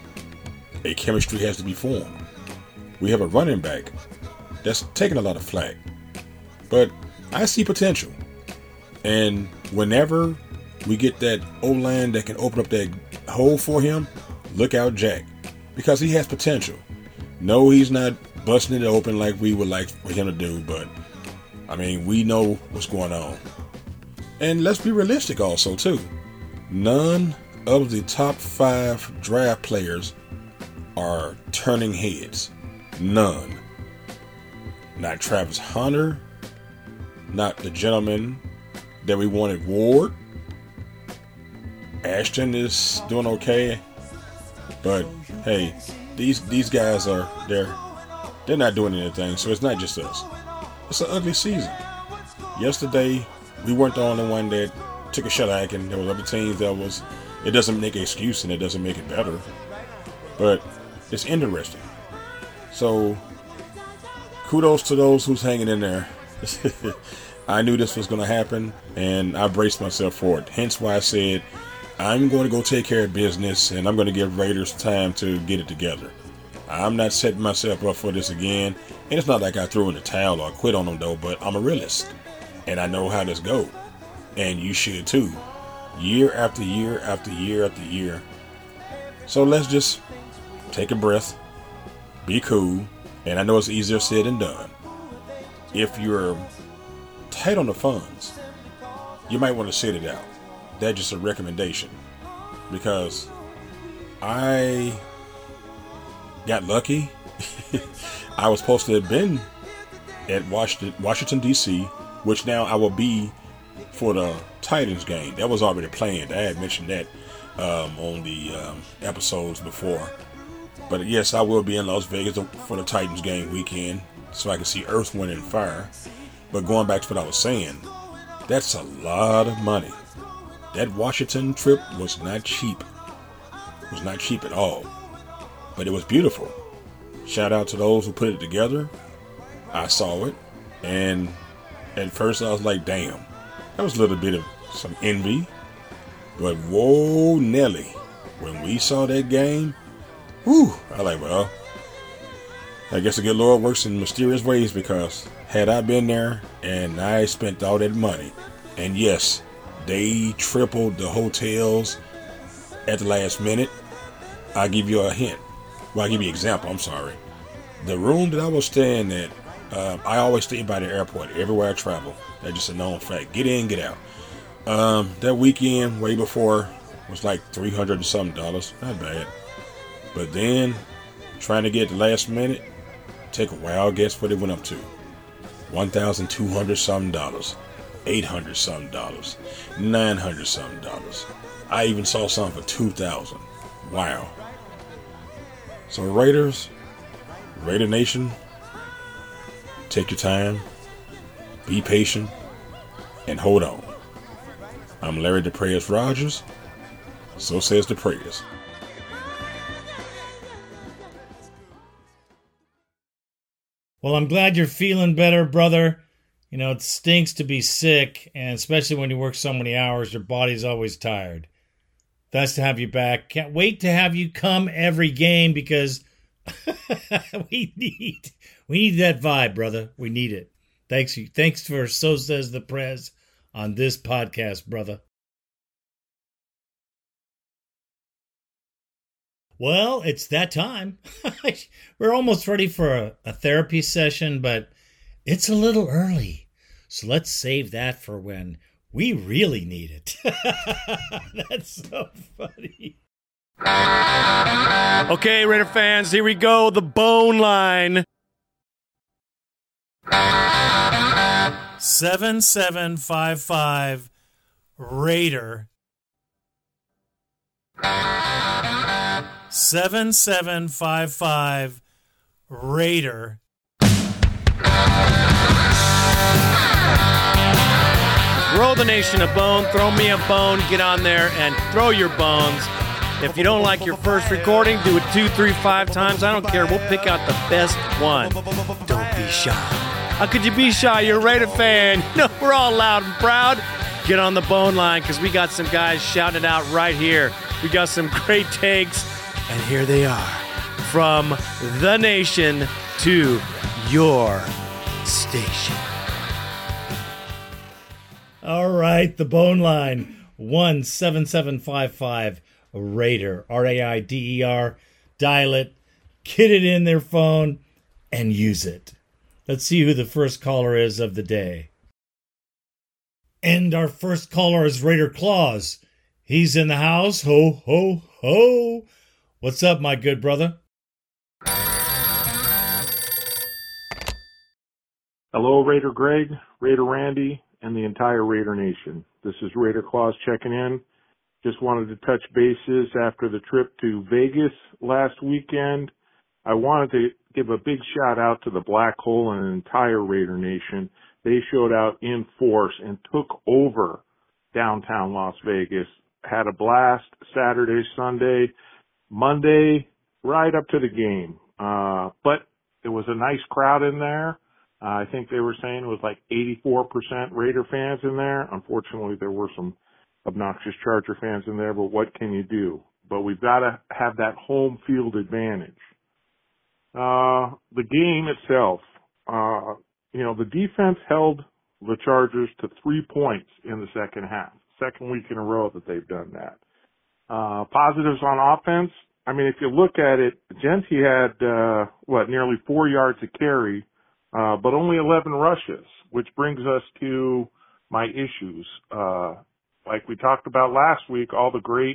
A chemistry has to be formed. We have a running back that's taking a lot of flack, but I see potential. And whenever we get that O-line that can open up that hole for him, look out Jack, because he has potential. No, he's not busting it open like we would like for him to do, but I mean, we know what's going on. And let's be realistic also too. None of the top five draft players are turning heads. None. Not Travis Hunter. Not the gentleman that we wanted, Ward. Ashton is doing okay. But hey, these these guys are they're they're not doing anything, so it's not just us. It's an ugly season. Yesterday, we weren't the only one that took a shellac, and there was other teams that was. It doesn't make an excuse, and it doesn't make it better. But it's interesting. So, kudos to those who's hanging in there. I knew this was going to happen, and I braced myself for it. Hence why I said, I'm going to go take care of business, and I'm going to give Raiders time to get it together. I'm not setting myself up for this again. And it's not like I threw in the towel or quit on them, though, but I'm a realist. And I know how this goes. And you should, too. Year after year after year after year. So let's just take a breath. Be cool. And I know it's easier said than done. If you're tight on the funds, you might want to sit it out. That's just a recommendation. Because I got lucky. I was supposed to have been at Washington, Washington D C, which now I will be for the Titans game. That was already planned. I had mentioned that um, on the um, episodes before. But yes, I will be in Las Vegas for the Titans game weekend, so I can see Earth, Wind, and Fire. But going back to what I was saying, that's a lot of money. That Washington trip was not cheap. It was not cheap at all. But it was beautiful. Shout out to those who put it together. I saw it, and at first I was like, damn. That was a little bit of some envy. But whoa, Nelly. When we saw that game, whew, I like, well, I guess the good Lord works in mysterious ways, because had I been there and I spent all that money, and yes, they tripled the hotels at the last minute. I'll give you a hint. Well, I'll give you an example. I'm sorry. The room that I was staying at, uh, I always stay by the airport everywhere I travel. That's just a known fact. Get in, get out. Um, that weekend, way before, was like three hundred and something dollars. Not bad. But then, trying to get the last minute, take a wild guess what it went up to. one thousand two hundred something dollars. eight hundred something dollars. nine hundred something dollars. I even saw something for two thousand. Wow. So Raiders, Raider Nation, take your time, be patient, and hold on. I'm Larry DePrayers Rogers. So says DePrayers. Well, I'm glad you're feeling better, brother. You know, it stinks to be sick, and especially when you work so many hours, your body's always tired. Nice to have you back. Can't wait to have you come every game, because we need we need that vibe, brother. We need it. Thanks you. Thanks for So Says the Prez on this podcast, brother. Well, it's that time. We're almost ready for a, a therapy session, but it's a little early. So let's save that for when we really need it. That's so funny. Okay, Raider fans, here we go. The bone line. seven seven five five Raider. seven seven five five Raider. Throw the nation a bone. Throw me a bone. Get on there and throw your bones. If you don't like your first recording, do it two, three, five times. I don't care. We'll pick out the best one. Don't be shy. How could you be shy? You're a Raider fan. No, we're all loud and proud. Get on the bone line, because we got some guys shouting it out right here. We got some great takes, and here they are. From the nation to your station. All right, the bone line, one seven seven five five Raider, R A I D E R. Dial it, get it in their phone, and use it. Let's see who the first caller is of the day. And our first caller is Raider Claus. He's in the house. Ho, ho, ho. What's up, my good brother? Hello, Raider Greg, Raider Randy, and the entire Raider Nation. This is Raider Claus checking in. Just wanted to touch bases after the trip to Vegas last weekend. I wanted to give a big shout out to the Black Hole and the entire Raider Nation. They showed out in force and took over downtown Las Vegas. Had a blast Saturday, Sunday, Monday, right up to the game. Uh, but it was a nice crowd in there. Uh, I think they were saying it was like eighty-four percent Raider fans in there. Unfortunately, there were some obnoxious Charger fans in there, but what can you do? But we've got to have that home field advantage. Uh, the game itself, uh, you know, the defense held the Chargers to three points in the second half. Second week in a row that they've done that. Uh, positives on offense. I mean, if you look at it, Genty had, uh, what, nearly four yards to carry, uh, but only eleven rushes, which brings us to my issues. Uh, like we talked about last week, all the great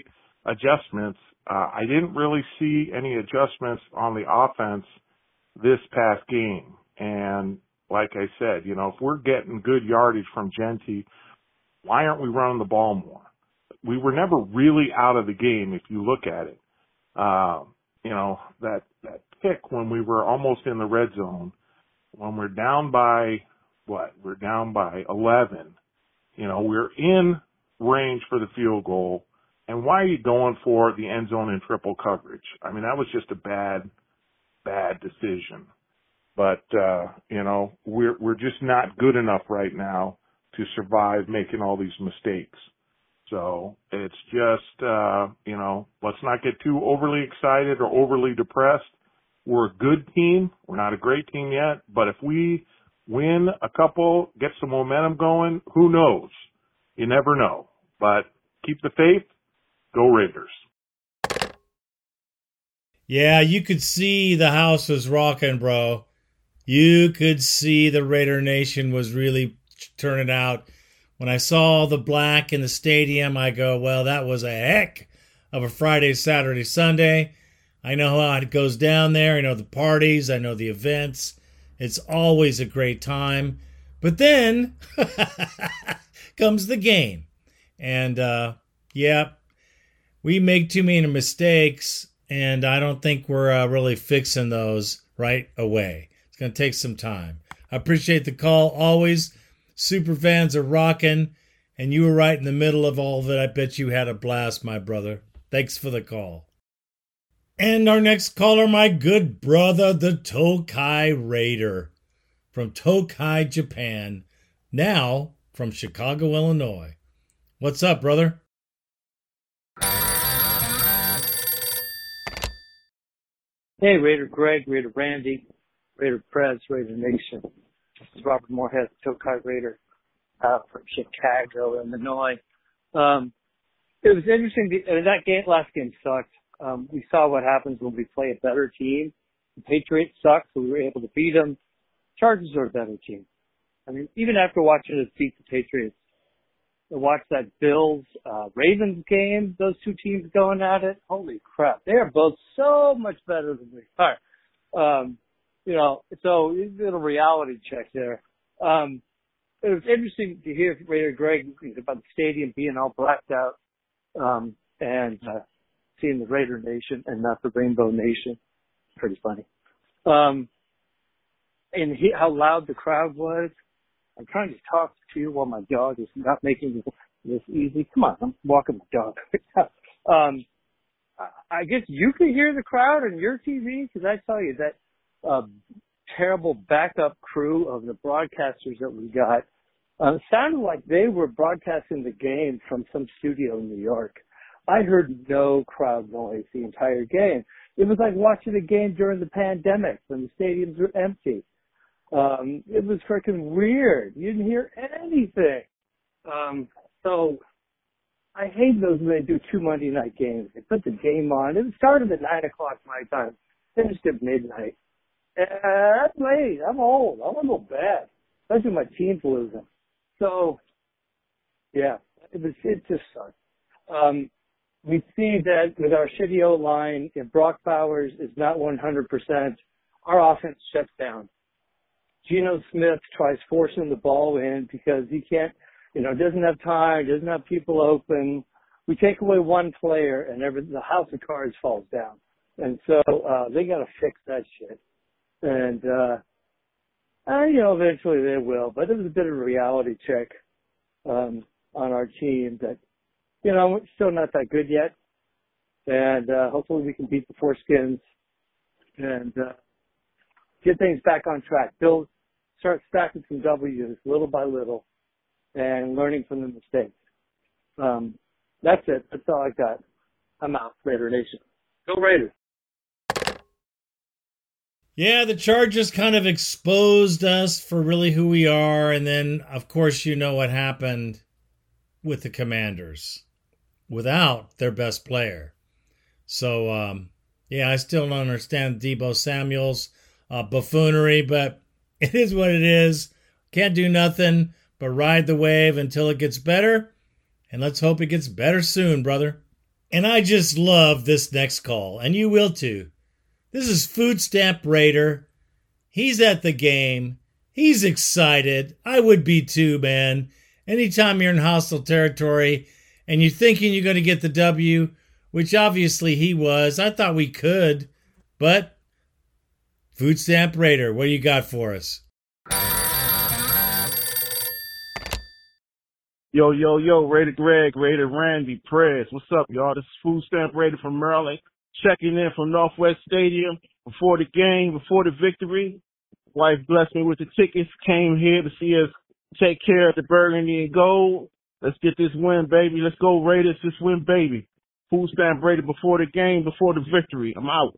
adjustments. Uh, I didn't really see any adjustments on the offense this past game. And like I said, you know, if we're getting good yardage from Genty, why aren't we running the ball more? We were never really out of the game if you look at it. Uh, you know, that, that pick when we were almost in the red zone, when we're down by, what, we're down by eleven. You know, we're in range for the field goal. And why are you going for the end zone in triple coverage? I mean, that was just a bad, bad decision. But, uh, you know, we're, we're just not good enough right now to survive making all these mistakes. So it's just, uh, you know, let's not get too overly excited or overly depressed. We're a good team. We're not a great team yet. But if we win a couple, get some momentum going, who knows? You never know. But keep the faith. Go Raiders. Yeah, you could see the house was rocking, bro. You could see the Raider Nation was really turning out. When I saw the black in the stadium, I go, well, that was a heck of a Friday, Saturday, Sunday. I know how it goes down there. I know the parties. I know the events. It's always a great time. But then comes the game. And, uh, yeah, we make too many mistakes, and I don't think we're uh, really fixing those right away. It's going to take some time. I appreciate the call always. Super fans are rocking, and you were right in the middle of all of it. I bet you had a blast, my brother. Thanks for the call. And our next caller, my good brother, the Tokai Raider from Tokai, Japan, now from Chicago, Illinois. What's up, brother? Hey, Raider Greg, Raider Randy, Raider Prez, Raider Nation. This is Robert Moorhead, Tokai Raider, uh, from Chicago, Illinois. Um, it was interesting. To, uh, that game, last game sucked. Um, we saw what happens when we play a better team. The Patriots sucked, so we were able to beat them. Chargers are a better team. I mean, even after watching us beat the Patriots, to watch that Bills uh, Ravens game, those two teams going at it, holy crap, they are both so much better than we are. Um, you know, so a little reality check there. Um, it was interesting to hear Raider Greg about the stadium being all blacked out, um, and uh, seeing the Raider Nation and not the Rainbow Nation. Pretty funny. Um, and he, how loud the crowd was. I'm trying to talk to you while my dog is not making this easy. Come on, I'm walking my dog. um, I guess you could hear the crowd on your T V, because I tell you that uh, terrible backup crew of the broadcasters that we got uh, sounded like they were broadcasting the game from some studio in New York. I heard no crowd noise the entire game. It was like watching a game during the pandemic when the stadiums were empty. Um, it was freaking weird. You didn't hear anything. Um, so I hate those when they do two Monday night games. They put the game on. It started at nine o'clock my time, finished at midnight. Uh, that's late. I'm old. I'm a little bad, especially when my team's losing. So, yeah, it was. It just sucked. Um, we see that with our shitty O-line, if Brock Bowers is not one hundred percent, our offense shuts down. Geno Smith tries forcing the ball in because he can't, you know, doesn't have time, doesn't have people open. We take away one player and every, the house of cards falls down. And so, uh, they gotta fix that shit. And, uh, uh, you know, eventually they will, but it was a bit of a reality check, um, on our team that, you know, we're still not that good yet. And, uh, hopefully we can beat the Foreskins and, uh, get things back on track. Build, start stacking some W's little by little and learning from the mistakes. Um, that's it. That's all I got. I'm out, Raider Nation. Go Raiders. Yeah, the Chargers kind of exposed us for really who we are. And then, of course, you know what happened with the Commanders without their best player. So, um, yeah, I still don't understand Deebo Samuel's uh, buffoonery, but it is what it is. Can't do nothing but ride the wave until it gets better. And let's hope it gets better soon, brother. And I just love this next call, and you will too. This is Food Stamp Raider. He's at the game. He's excited. I would be too, man. Anytime you're in hostile territory and you're thinking you're going to get the W, which obviously he was, I thought we could, but Food Stamp Raider, what do you got for us? Yo, yo, yo, Raider Greg, Raider Randy, Prez. What's up, y'all? This is Food Stamp Raider from Maryland, checking in from Northwest Stadium before the game, before the victory. Wife blessed me with the tickets, came here to see us take care of the burgundy and gold. Let's get this win, baby. Let's go, Raiders. This win, baby. Food Stamp Raider before the game, before the victory. I'm out.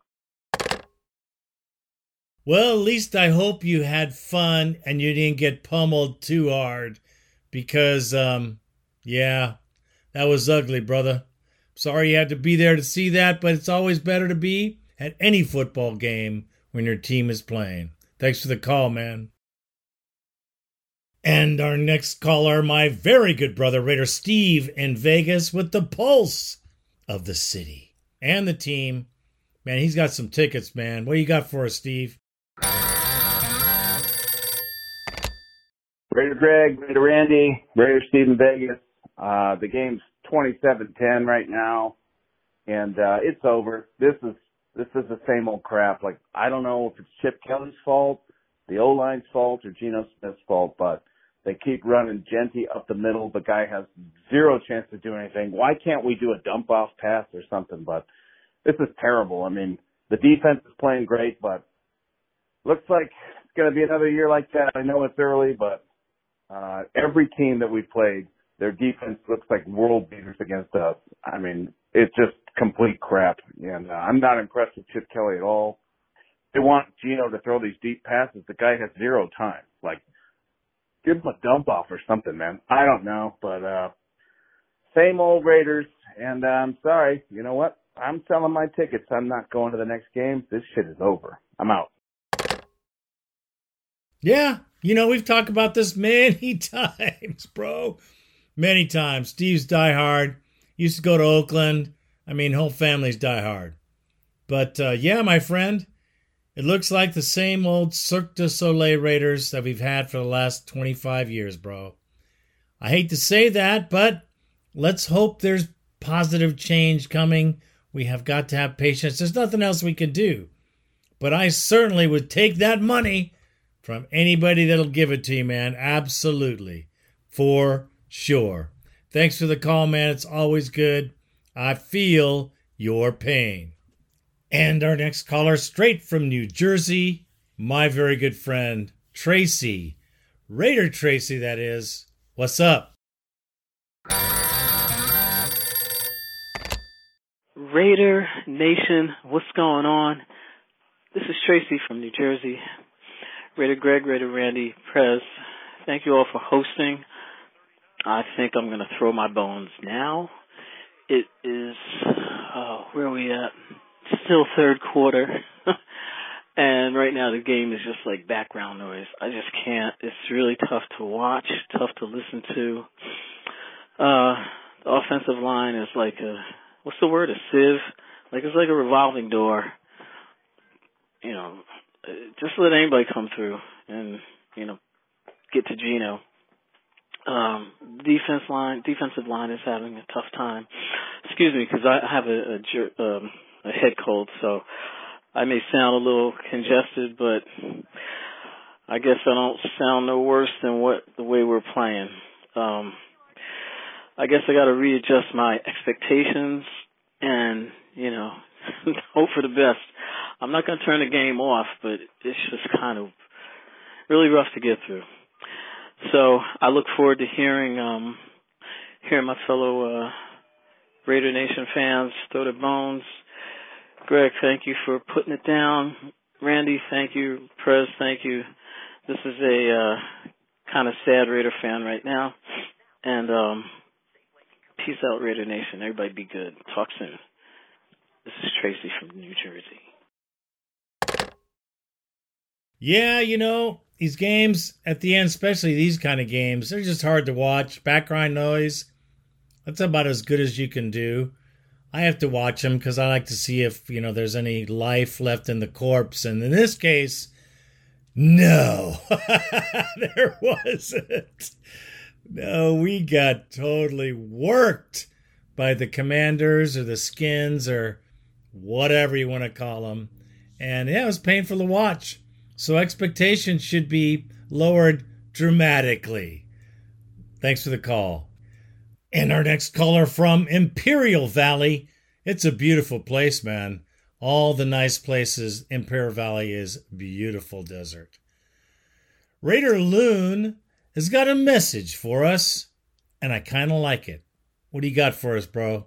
Well, at least I hope you had fun and you didn't get pummeled too hard. Because, um, yeah, that was ugly, brother. Sorry you had to be there to see that, but it's always better to be at any football game when your team is playing. Thanks for the call, man. And our next caller, my very good brother, Raider Steve in Vegas with the pulse of the city and the team. Man, he's got some tickets, man. What do you got for us, Steve? Raider Greg, Raider Randy, Raider Steve in Vegas. Uh, the game's twenty-seven ten right now, and uh, it's over. This is this is the same old crap. Like, I don't know if it's Chip Kelly's fault, the O-line's fault, or Geno Smith's fault, but they keep running Genty up the middle. The guy has zero chance to do anything. Why can't we do a dump-off pass or something? But this is terrible. I mean, the defense is playing great, but looks like it's going to be another year like that. I know it's early, but Uh, every team that we've played, their defense looks like world beaters against us. I mean, it's just complete crap. And uh, I'm not impressed with Chip Kelly at all. They want Geno to throw these deep passes. The guy has zero time. Like, give him a dump off or something, man. I don't know. But uh, same old Raiders. And uh, I'm sorry. You know what? I'm selling my tickets. I'm not going to the next game. This shit is over. I'm out. Yeah. You know, we've talked about this many times, bro. Many times. Steve's diehard. Used to go to Oakland. I mean, whole family's diehard. But, uh, yeah, my friend, it looks like the same old Cirque du Soleil Raiders that we've had for the last twenty-five years, bro. I hate to say that, but let's hope there's positive change coming. We have got to have patience. There's nothing else we can do. But I certainly would take that money from anybody that'll give it to you, man. Absolutely. For sure. Thanks for the call, man. It's always good. I feel your pain. And our next caller, straight from New Jersey, my very good friend, Tracy. Raider Tracy, that is. What's up? Raider Nation, what's going on? This is Tracy from New Jersey. Raider Greg, Raider Randy, Prez, thank you all for hosting. I think I'm going to throw my bones now. It is, oh, where are we at? Still third quarter. And right now the game is just like background noise. I just can't. It's really tough to watch, tough to listen to. Uh, the offensive line is like a, what's the word, a sieve? Like it's like a revolving door. You know, just let anybody come through and, you know, get to Geno. Um, defense line, defensive line is having a tough time. Excuse me, because I have a, a, um, a head cold, so I may sound a little congested, but I guess I don't sound no worse than what the way we're playing. Um, I guess I got to readjust my expectations and, you know, hope for the best. I'm not going to turn the game off, but it's just kind of really rough to get through. So I look forward to hearing um, hearing my fellow uh, Raider Nation fans throw their bones. Greg, thank you for putting it down. Randy, thank you. Prez, thank you. This is a uh, kind of sad Raider fan right now. And um, peace out, Raider Nation. Everybody be good. Talk soon. This is Tracy from New Jersey. Yeah, you know, these games at the end, especially these kind of games, they're just hard to watch. Background noise, that's about as good as you can do. I have to watch them because I like to see if, you know, there's any life left in the corpse. And in this case, no, there wasn't. No, we got totally worked by the Commanders or the Skins or whatever you want to call them. And yeah, it was painful to watch. So expectations should be lowered dramatically. Thanks for the call. And our next caller from Imperial Valley. It's a beautiful place, man. All the nice places. Imperial Valley is beautiful desert. Raider Loon has got a message for us, and I kind of like it. What do you got for us, bro?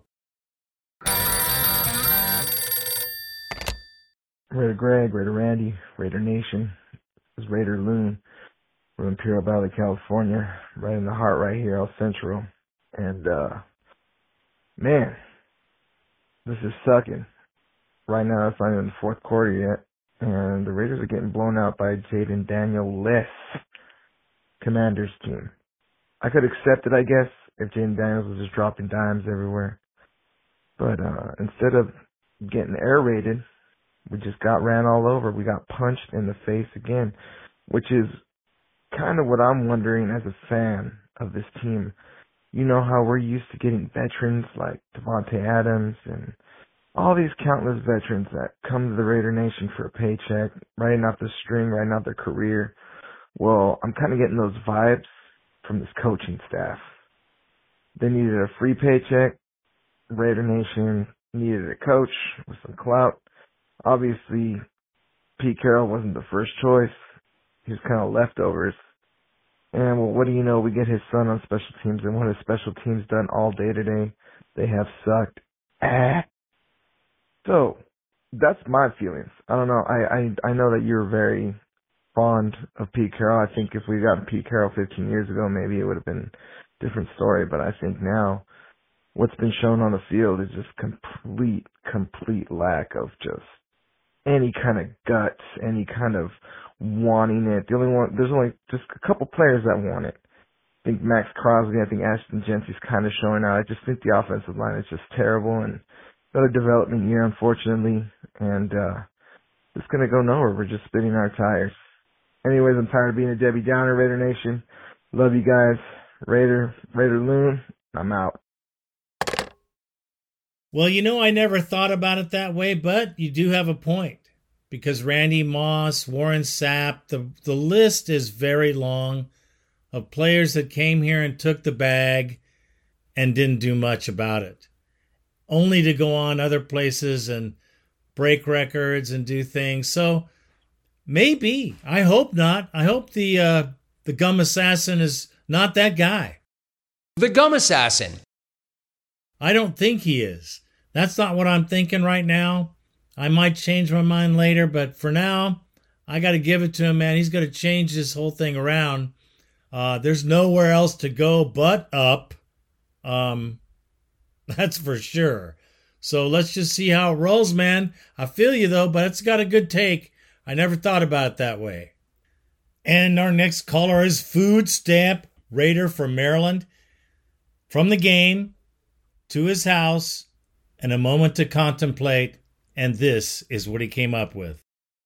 Raider Greg, Raider Randy, Raider Nation. This is Raider Loon from Imperial Valley, California, right in the heart right here, El Centro. And, uh, man, this is sucking. Right now, it's not even the fourth quarter yet, and the Raiders are getting blown out by Jaden Daniels' Commanders team. I could accept it, I guess, if Jaden Daniels was just dropping dimes everywhere. But uh, instead of getting air raided, we just got ran all over. We got punched in the face again, which is kind of what I'm wondering as a fan of this team. You know how we're used to getting veterans like Devontae Adams and all these countless veterans that come to the Raider Nation for a paycheck, writing out the string, writing out their career. Well, I'm kind of getting those vibes from this coaching staff. They needed a free paycheck. Raider Nation needed a coach with some clout. Obviously, Pete Carroll wasn't the first choice. He was kind of leftovers. And, well, what do you know? We get his son on special teams, and what has special teams done all day today? They have sucked. Ah. So, that's my feelings. I don't know. I, I, I know that you're very fond of Pete Carroll. I think if we got Pete Carroll fifteen years ago, maybe it would have been a different story. But I think now what's been shown on the field is just complete, complete lack of just any kind of guts, any kind of wanting it. The only one, there's only just a couple players that want it. I think Max Crosby, I think Ashton Genty's kind of showing out. I just think the offensive line is just terrible, and another development year, unfortunately, and uh, it's going to go nowhere. We're just spinning our tires. Anyways, I'm tired of being a Debbie Downer, Raider Nation. Love you guys. Raider, Raider Loon, I'm out. Well, you know, I never thought about it that way, but you do have a point. Because Randy Moss, Warren Sapp, the, the list is very long of players that came here and took the bag and didn't do much about it. Only to go on other places and break records and do things. So maybe, I hope not. I hope the uh, the Gum Assassin is not that guy. The Gum Assassin. I don't think he is. That's not what I'm thinking right now. I might change my mind later, but for now, I got to give it to him, man. He's got to change this whole thing around. Uh, there's nowhere else to go but up. Um, that's for sure. So let's just see how it rolls, man. I feel you, though, but it's got a good take. I never thought about it that way. And our next caller is Food Stamp Raider from Maryland. From the game to his house and a moment to contemplate. And this is what he came up with.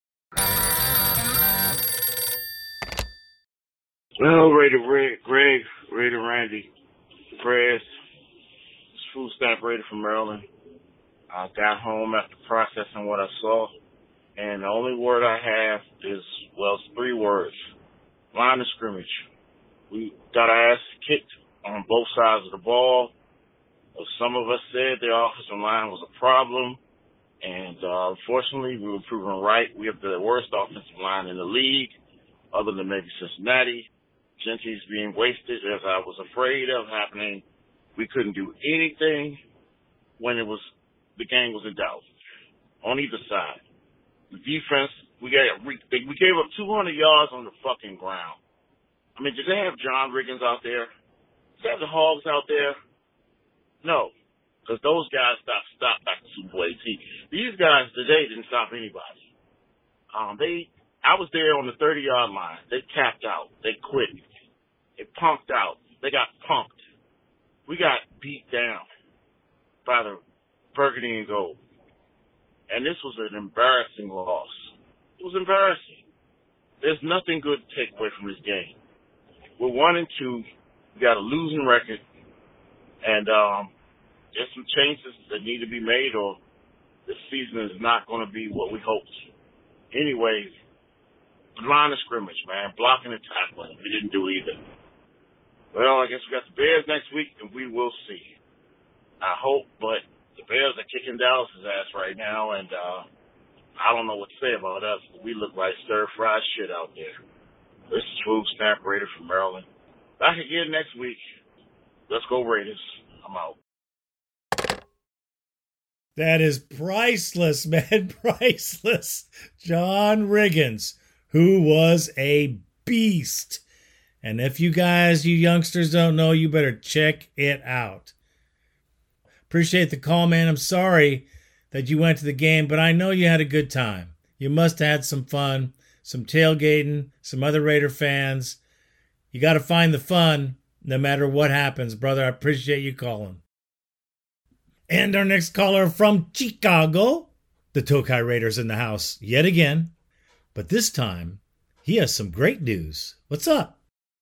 Well, Raider Greg, Greg, Raider Randy, Press, Food Stamp Raider from Maryland. I got home after processing what I saw, and the only word I have is, well, it's three words. Line of scrimmage. We got our ass kicked on both sides of the ball. Some of us said the offensive line was a problem. And uh, unfortunately, we were proven right. We have the worst offensive line in the league, other than maybe Cincinnati. Genty's being wasted, as I was afraid of happening. We couldn't do anything when it was the game was in doubt on either side. The defense, we got we, we gave up two hundred yards on the fucking ground. I mean, did they have John Riggins out there? Did they have the Hogs out there? No. Because those guys stopped, stopped back to Super Bowl eighteen. These guys today didn't stop anybody. Um, they, I was there on the thirty-yard line. They tapped out. They quit. They punked out. They got punked. We got beat down by the burgundy and gold. And this was an embarrassing loss. It was embarrassing. There's nothing good to take away from this game. We're one and two. We got a losing record. And um, there's some changes that need to be made, or this season is not going to be what we hoped. Anyway, line of scrimmage, man. Blocking and tackling. We didn't do either. Well, I guess we got the Bears next week, and we will see. I hope, but the Bears are kicking Dallas' ass right now, and uh, I don't know what to say about us, but we look like stir-fried shit out there. This is Food Stamp Raider from Maryland. Back again next week. Let's go Raiders. I'm out. That is priceless, man. Priceless. John Riggins, who was a beast. And if you guys, you youngsters don't know, you better check it out. Appreciate the call, man. I'm sorry that you went to the game, but I know you had a good time. You must have had some fun, some tailgating, some other Raider fans. You got to find the fun no matter what happens, brother. I appreciate you calling. And our next caller from Chicago, the Tokai Raiders in the house yet again. But this time, he has some great news. What's up?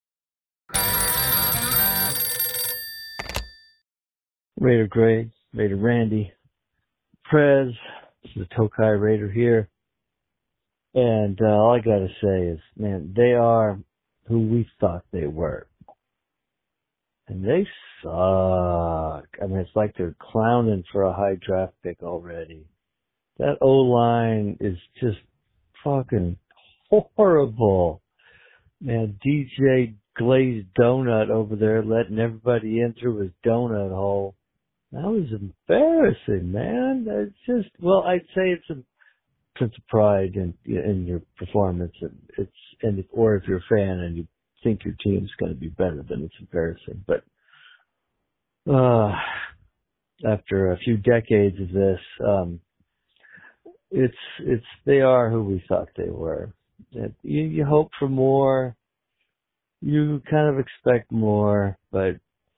Raider Greg, Raider Randy, Prez, the Tokai Raider here. And uh, all I got to say is, man, they are who we thought they were. And they suck. I mean, it's like they're clowning for a high draft pick already. That O-line is just fucking horrible. Man, D J Glazed Donut over there letting everybody in through his donut hole. That was embarrassing, man. It's just, well, I'd say it's a sense of pride in, in your performance. It's, and if, or if you're a fan and you think your team's going to be better, then it's embarrassing. But uh, after a few decades of this, um, it's it's they are who we thought they were. You, you hope for more, you kind of expect more, but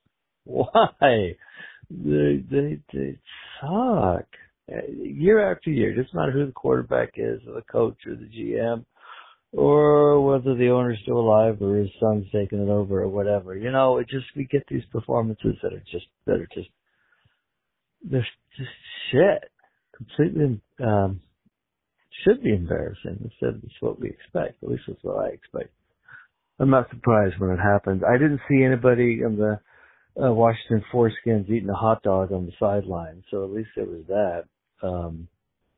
why? They they they suck year after year. It doesn't matter who the quarterback is, or the coach, or the G M. Or whether the owner's still alive or his son's taking it over or whatever. You know, it just, we get these performances that are just, that are just, they're just shit. Completely, um, should be embarrassing. Instead, it's what we expect. At least that's what I expect. I'm not surprised when it happens. I didn't see anybody on the uh, Washington Foreskins eating a hot dog on the sideline, so at least there was that. Um,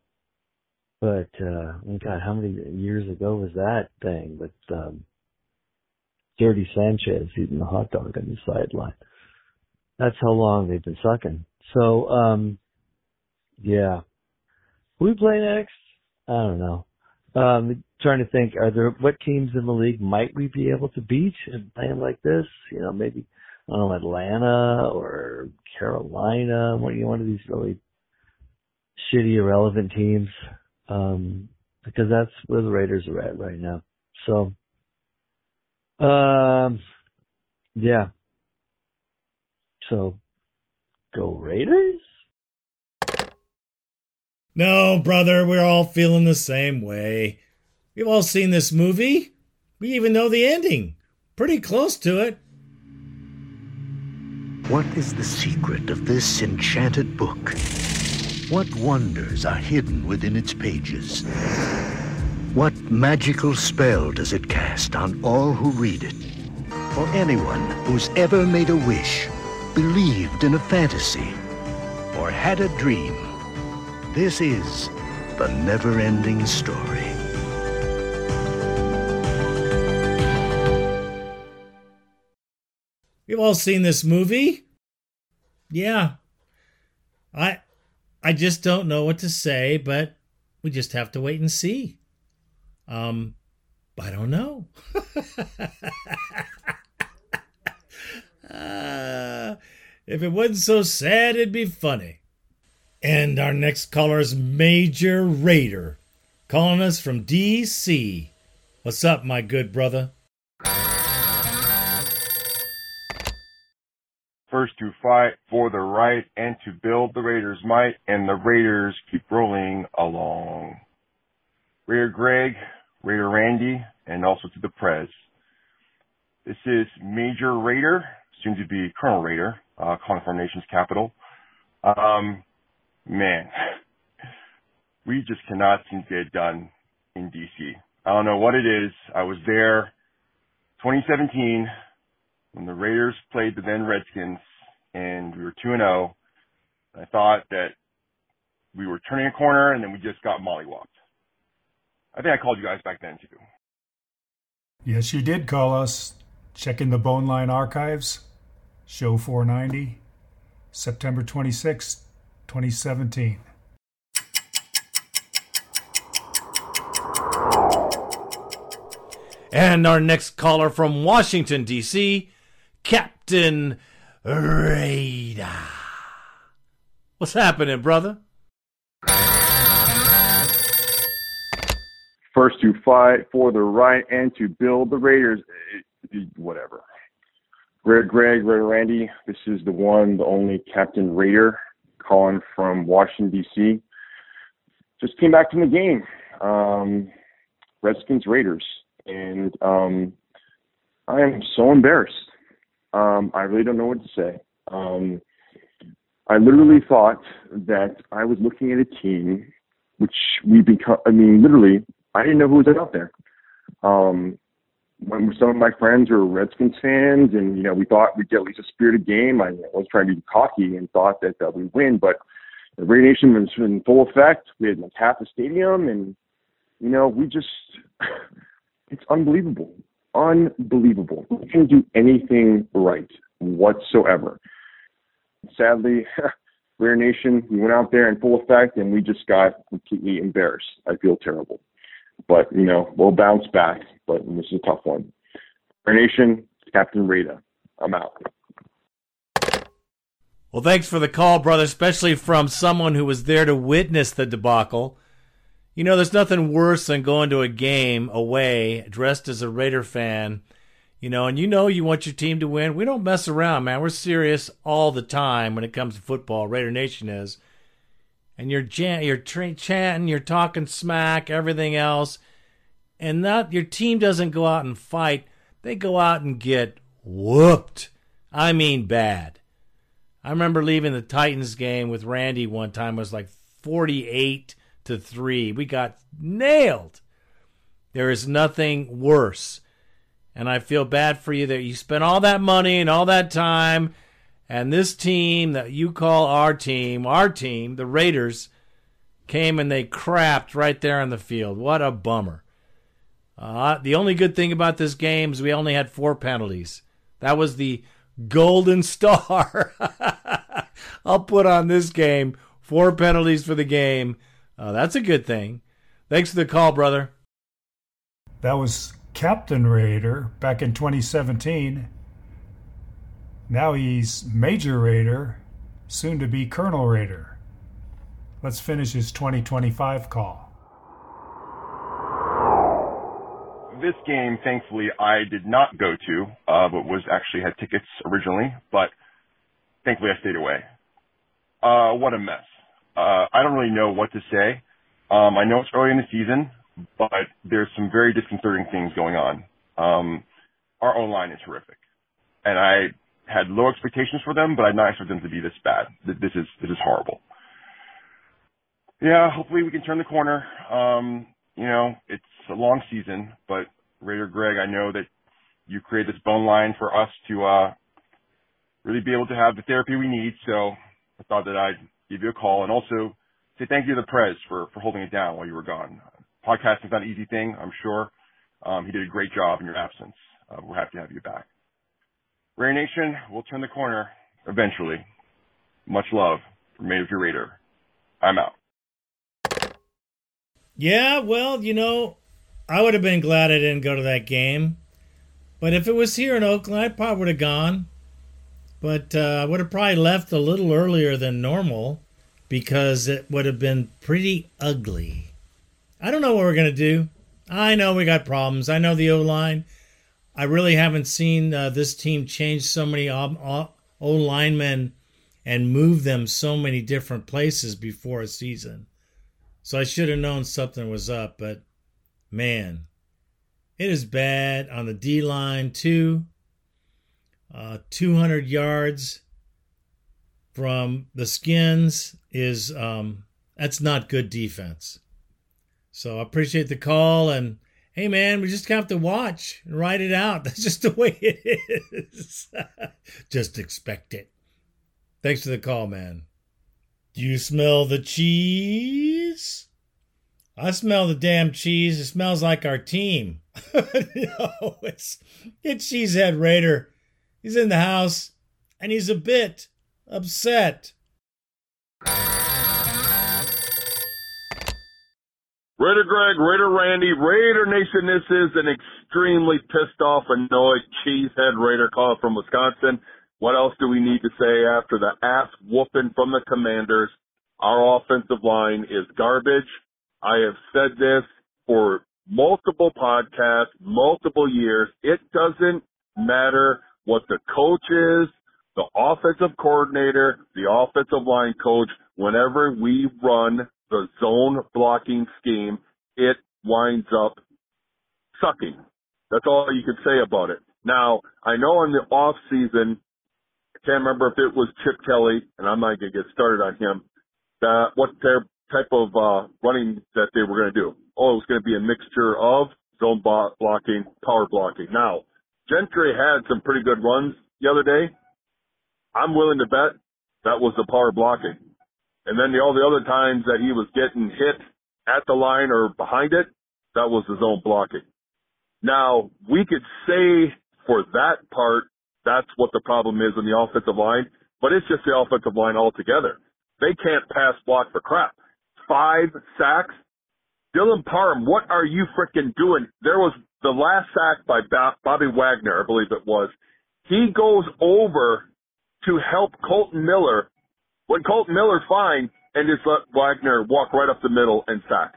But, uh, oh God, how many years ago was that thing with, um, Dirty Sanchez eating a hot dog on the sideline? That's how long they've been sucking. So, um, yeah. Who we play next? I don't know. Um, trying to think, are there, what teams in the league might we be able to beat and playing like this? You know, maybe, I don't know, Atlanta or Carolina, one, you know, one of these really shitty, irrelevant teams. Um, because that's where the Raiders are at right now. So, um, yeah. So, go Raiders? No, brother, we're all feeling the same way. We've all seen this movie. We even know the ending. Pretty close to it. What is the secret of this enchanted book? What wonders are hidden within its pages? What magical spell does it cast on all who read it? For anyone who's ever made a wish, believed in a fantasy, or had a dream, this is the never-ending story. We've all seen this movie. Yeah. I... I just don't know what to say, but we just have to wait and see. Um, I don't know. uh, if it wasn't so sad, it'd be funny. And our next caller is Major Raider, calling us from D C. What's up, my good brother? First to fight for the right and to build the Raiders' might, and the Raiders keep rolling along. Raider Greg, Raider Randy, and also to the Prez. This is Major Raider, soon to be Colonel Raider, uh, calling from our nation's capital. Um, man, we just cannot seem to get it done in D C. I don't know what it is. I was there twenty seventeen when the Raiders played the then Redskins, and we were two and oh. I thought that we were turning a corner, and then we just got mollywopped. I think I called you guys back then, too. Yes, you did call us. Check in the Bone Line archives. Show four ninety, September twenty-sixth, twenty seventeen. And our next caller from Washington, D C, Captain Raider. What's happening, brother? First to fight for the right and to build the Raiders. Whatever. Greg, Greg, Raider Randy. This is the one, the only Captain Raider calling from Washington, D C. Just came back from the game. Um, Redskins, Raiders. And um, I am so embarrassed. Um, I really don't know what to say. Um, I literally thought that I was looking at a team which we become, I mean, literally, I didn't know who was out there. Um, when some of my friends were Redskins fans, and, you know, we thought we'd get at least a spirited game. I was trying to be cocky and thought that uh, we'd win, but the Raider Nation was in full effect. We had like half the stadium, and, you know, we just, it's unbelievable. Unbelievable. We can't do anything right whatsoever. Sadly, Raider Nation, we went out there in full effect, and we just got completely embarrassed. I feel terrible. But, you know, we'll bounce back, but this is a tough one. Raider Nation, Captain Raider. I'm out. Well, thanks for the call, brother, especially from someone who was there to witness the debacle. You know, there's nothing worse than going to a game away dressed as a Raider fan, you know, and you know you want your team to win. We don't mess around, man. We're serious all the time when it comes to football. Raider Nation is. And you're jan- you're tra- chanting, you're talking smack, everything else. And not your team doesn't go out and fight. They go out and get whooped. I mean bad. I remember leaving the Titans game with Randy one time. It was like forty-eight to three. We got nailed. There is nothing worse. And I feel bad for you that you spent all that money and all that time, and this team that you call our team, our team, the Raiders, came and they crapped right there on the field. What a bummer. Uh, the only good thing about this game is we only had four penalties. That was the golden star. I'll put on this game four penalties for the game. Uh, that's a good thing. Thanks for the call, brother. That was Captain Raider back in twenty seventeen. Now he's Major Raider, soon to be Colonel Raider. Let's finish his twenty twenty-five call. This game, thankfully, I did not go to, uh, but was actually had tickets originally, but thankfully I stayed away. Uh, what a mess. Uh, I don't really know what to say. Um, I know it's early in the season, but there's some very disconcerting things going on. Um, our O-line is horrific, and I had low expectations for them, but I did not expect them to be this bad. This is this is horrible. Yeah, hopefully we can turn the corner. Um, you know, it's a long season, but Raider Greg, I know that you created this bone line for us to uh, really be able to have the therapy we need, so I thought that I'd give you a call and also say thank you to the Prez for, for holding it down while you were gone. Podcasting is not an easy thing, I'm sure. Um, he did a great job in your absence. Uh, we're happy to have you back. Raider Nation, we'll turn the corner eventually. Much love from Major Raider. I'm out. Yeah, well, you know, I would have been glad I didn't go to that game. But if it was here in Oakland, I probably would have gone. But uh, I would have probably left a little earlier than normal because it would have been pretty ugly. I don't know what we're going to do. I know we got problems. I know the O-line. I really haven't seen uh, this team change so many ob- O-linemen and move them so many different places before a season. So I should have known something was up, but man, it is bad on the D-line too. Uh, two hundred yards from the Skins is, um, that's not good defense. So I appreciate the call, and hey man, we just have to watch and write it out. That's just the way it is. Just expect it. Thanks for the call, man. Do you smell the cheese? I smell the damn cheese. It smells like our team. No, it's, it's Cheesehead Raider. He's in the house, and he's a bit upset. Raider Greg, Raider Randy, Raider Nation, this is an extremely pissed off, annoyed Cheesehead Raider call from Wisconsin. What else do we need to say after the ass whooping from the Commanders? Our offensive line is garbage. I have said this for multiple podcasts, multiple years. It doesn't matter what the coach is, the offensive coordinator, the offensive line coach. Whenever we run the zone blocking scheme, it winds up sucking. That's all you can say about it. Now, I know in the off season, I can't remember if it was Chip Kelly, and I'm not going to get started on him, that what their type of uh, running that they were going to do. Oh, it was going to be a mixture of zone blocking, power blocking. Now, Gentry had some pretty good runs the other day. I'm willing to bet that was the power blocking. And then the, all the other times that he was getting hit at the line or behind it, that was the zone blocking. Now, we could say for that part, that's what the problem is in the offensive line, but it's just the offensive line altogether. They can't pass block for crap. Five sacks. Dylan Parham, what are you freaking doing? There was the last sack by Bobby Wagner, I believe it was. He goes over to help Colton Miller when Colton Miller's fine and just let Wagner walk right up the middle and sack.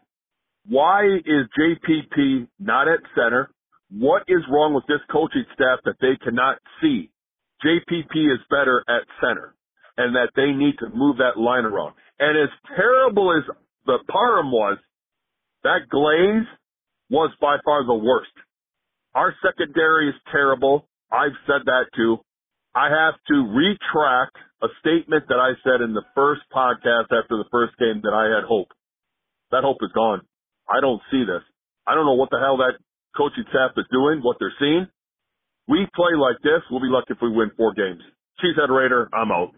Why is J P P not at center? What is wrong with this coaching staff that they cannot see? J P P is better at center and that they need to move that line around. And as terrible as the Parham was, that Glaze was by far the worst. Our secondary is terrible. I've said that too. I have to retract a statement that I said in the first podcast after the first game that I had hope. That hope is gone. I don't see this. I don't know what the hell that coaching staff is doing, what they're seeing. We play like this, we'll be lucky if we win four games. Cheesehead Raider, I'm out.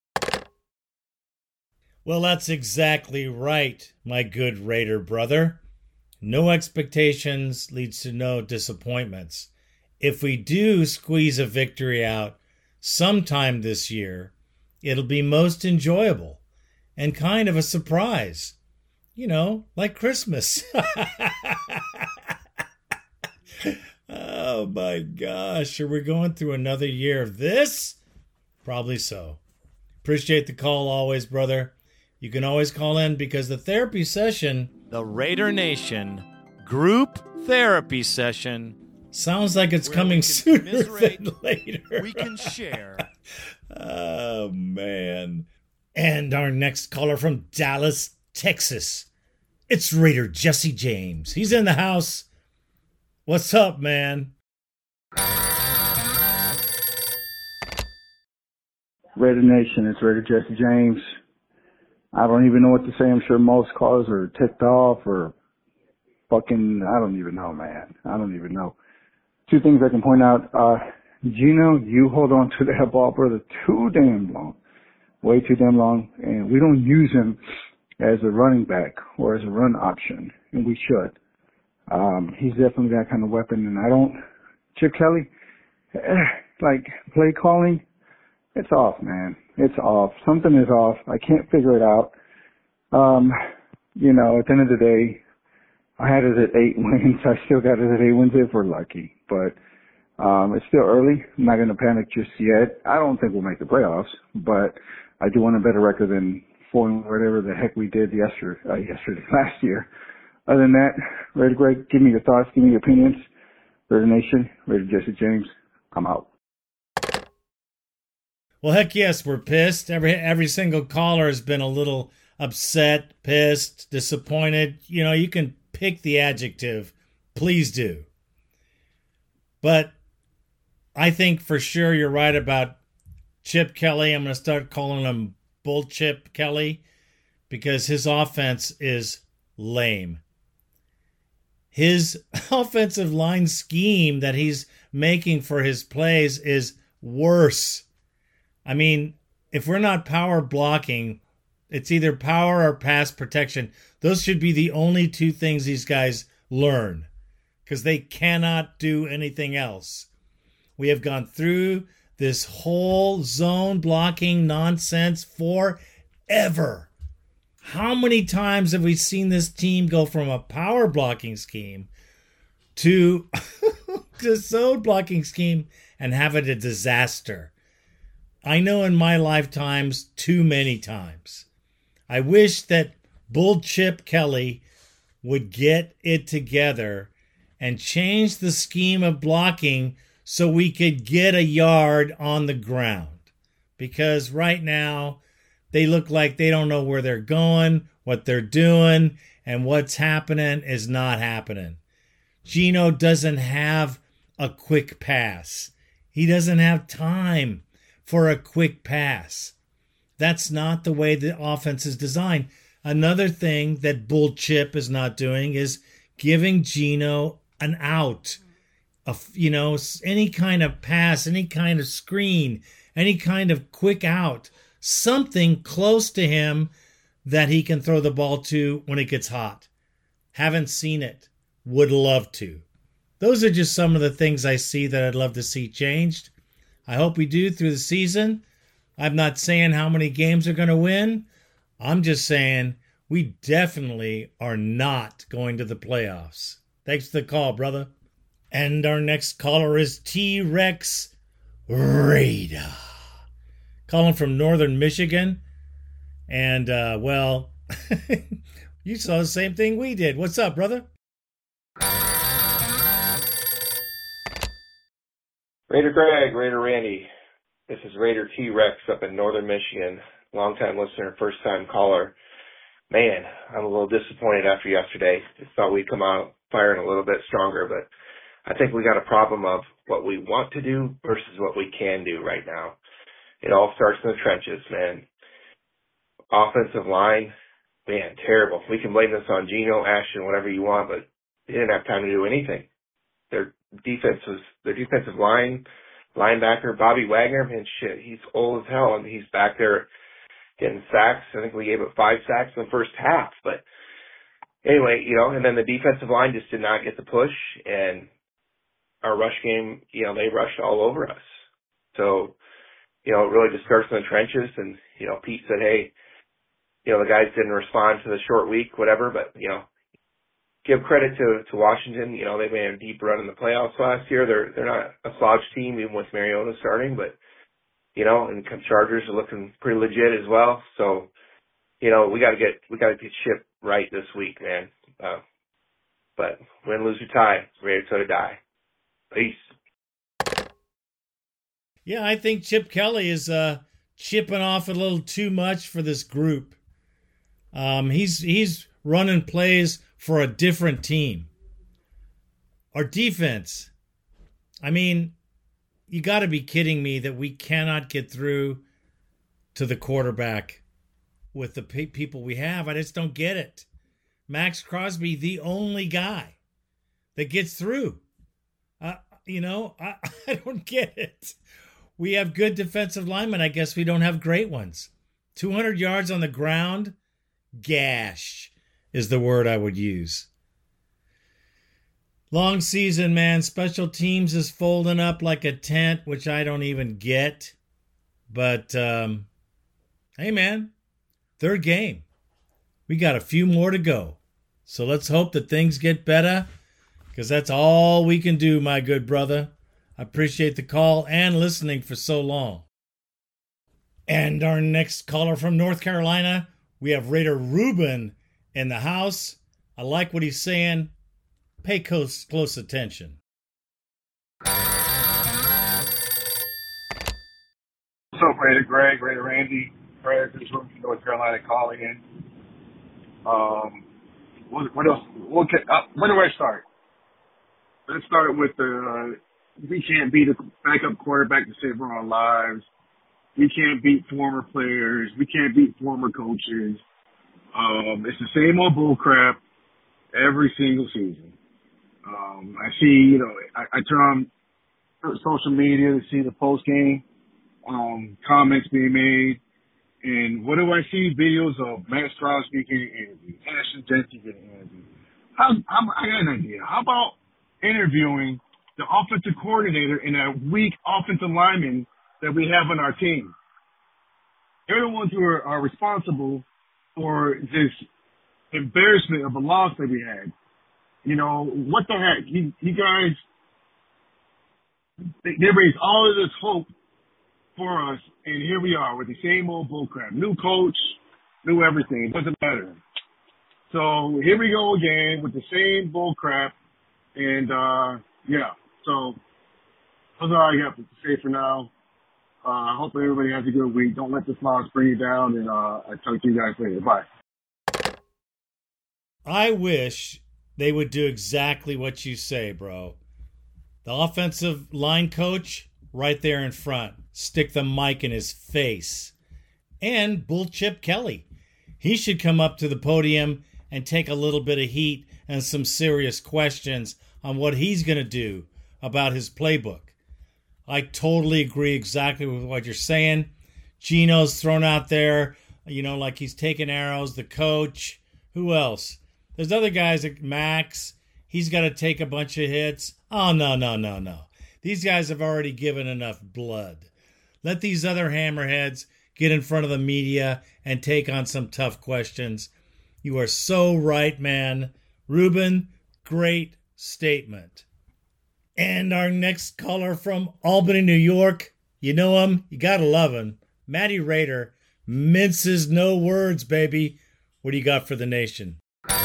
Well, that's exactly right, my good Raider brother. No expectations leads to no disappointments. If we do squeeze a victory out sometime this year, it'll be most enjoyable and kind of a surprise. You know, like Christmas. Oh my gosh, are we going through another year of this? Probably so. Appreciate the call always, brother. You can always call in because the therapy session, the Raider Nation group therapy session, sounds like it's coming sooner than later. We can share. Oh, man. And our next caller from Dallas, Texas. It's Raider Jesse James. He's in the house. What's up, man? Raider Nation, it's Raider Jesse James. I don't even know what to say. I'm sure most callers are ticked off or fucking, I don't even know, man. I don't even know. Two things I can point out. Uh, Gino, you hold on to that ball, brother, too damn long. Way too damn long. And we don't use him as a running back or as a run option. And we should. Um, he's definitely that kind of weapon. And I don't, Chip Kelly, eh, like play calling, it's off, man. It's off. Something is off. I can't figure it out. Um, you know, at the end of the day, I had it at eight wins. I still got it at eight wins if we're lucky. But um, it's still early. I'm not going to panic just yet. I don't think we'll make the playoffs, but I do want a better record than four and whatever the heck we did yesterday, uh, yesterday last year. Other than that, Raider Greg, give me your thoughts, give me your opinions. Raider Nation, Raider Jesse James, I'm out. Well, heck yes, we're pissed. Every every single caller has been a little upset, pissed, disappointed. You know, you can pick the adjective. Please do. But I think for sure you're right about Chip Kelly. I'm going to start calling him Bull Chip Kelly because his offense is lame. His offensive line scheme that he's making for his plays is worse. I mean, if we're not power blocking, it's either power or pass protection. Those should be the only two things these guys learn because they cannot do anything else. We have gone through this whole zone blocking nonsense forever. How many times have we seen this team go from a power blocking scheme to the zone blocking scheme and have it a disaster? I know in my lifetimes, too many times. I wish that Bull Chip Kelly would get it together and change the scheme of blocking so we could get a yard on the ground. Because right now, they look like they don't know where they're going, what they're doing, and what's happening is not happening. Geno doesn't have a quick pass. He doesn't have time for a quick pass. That's not the way the offense is designed. Another thing that Bull Chip is not doing is giving Geno an out. A, you know, any kind of pass, any kind of screen, any kind of quick out. Something close to him that he can throw the ball to when it gets hot. Haven't seen it. Would love to. Those are just some of the things I see that I'd love to see changed. I hope we do through the season. I'm not saying how many games are going to win. I'm just saying we definitely are not going to the playoffs. Thanks for the call, brother. And our next caller is T-Rex Raider. Calling from northern Michigan. And, uh, well, you saw the same thing we did. What's up, brother? Raider Greg, Raider Randy. This is Raider T-Rex up in northern Michigan. Long-time listener, first-time caller. Man, I'm a little disappointed after yesterday. Just thought we'd come out firing a little bit stronger, but I think we got a problem of what we want to do versus what we can do right now. It all starts in the trenches, man. Offensive line, man, terrible. We can blame this on Geno, Ashton, whatever you want, but they didn't have time to do anything. Their defense was, their defensive line, linebacker, Bobby Wagner, man, shit, he's old as hell, and he's back there getting sacks. I think we gave up five sacks in the first half, but anyway, you know, and then the defensive line just did not get the push, and our rush game, you know, they rushed all over us. So, you know, it really just starts in the trenches, and, you know, Pete said, hey, you know, the guys didn't respond to the short week, whatever, but, you know, give credit to, to Washington. You know, they made a deep run in the playoffs last year. They're they're not a slouch team, even with Mariota starting, but, you know, and the Chargers are looking pretty legit as well. So, you know, we got to get we got to get shit right this week, man. Uh, but win, lose, or tie, ready to die. Peace. Yeah, I think Chip Kelly is uh, chipping off a little too much for this group. Um, he's he's running plays for a different team. Our defense, I mean, you got to be kidding me that we cannot get through to the quarterback with the pe- people we have. I just don't get it. Max Crosby, the only guy that gets through. Uh, you know, I, I don't get it. We have good defensive linemen. I guess we don't have great ones. two hundred yards on the ground, gash is the word I would use. Long season, man. Special teams is folding up like a tent, which I don't even get. But, um, hey, man, third game. We got a few more to go. So let's hope that things get better, because that's all we can do, my good brother. I appreciate the call and listening for so long. And our next caller from North Carolina, we have Raider Ruben in the house. I like what he's saying. Pay close, close attention. up, Raider Greg, Raider Randy, President from North Carolina calling in. Um, what, what else? What can, uh, where do I start? Let's start with the, uh, we can't beat a backup quarterback to save our own lives. We can't beat former players. We can't beat former coaches. Um, it's the same old bull crap every single season. Um, I see, you know, I, I turn on social media to see the post game, um, comments being made. And what do I see? Videos of Matt Strowski getting interviewed, Ashton Jeanty getting interviewed. How, how, I got an idea. How about interviewing the offensive coordinator and a weak offensive lineman that we have on our team? They're the ones who are, are responsible for this embarrassment of a loss that we had. You know, what the heck? You, you guys, they, they raised all of this hope for us, and here we are with the same old bullcrap. New coach, new everything. It doesn't matter. So here we go again with the same bullcrap, and uh, yeah. So that's all I got to say for now. Uh, I hope everybody has a good week. Don't let this loss bring you down, and uh, I'll talk to you guys later. Bye. I wish they would do exactly what you say, bro. The offensive line coach right there in front. Stick the mic in his face. And Bull Chip Kelly. He should come up to the podium and take a little bit of heat and some serious questions on what he's going to do about his playbook. I totally agree exactly with what you're saying. Gino's thrown out there, you know, like he's taking arrows. The coach. Who else? There's other guys like Max. He's got to take a bunch of hits. Oh, no, no, no, no. These guys have already given enough blood. Let these other hammerheads get in front of the media and take on some tough questions. You are so right, man. Ruben, great statement. And our next caller from Albany, New York. You know him. You got to love him. Matty Raider minces no words, baby. What do you got for the nation?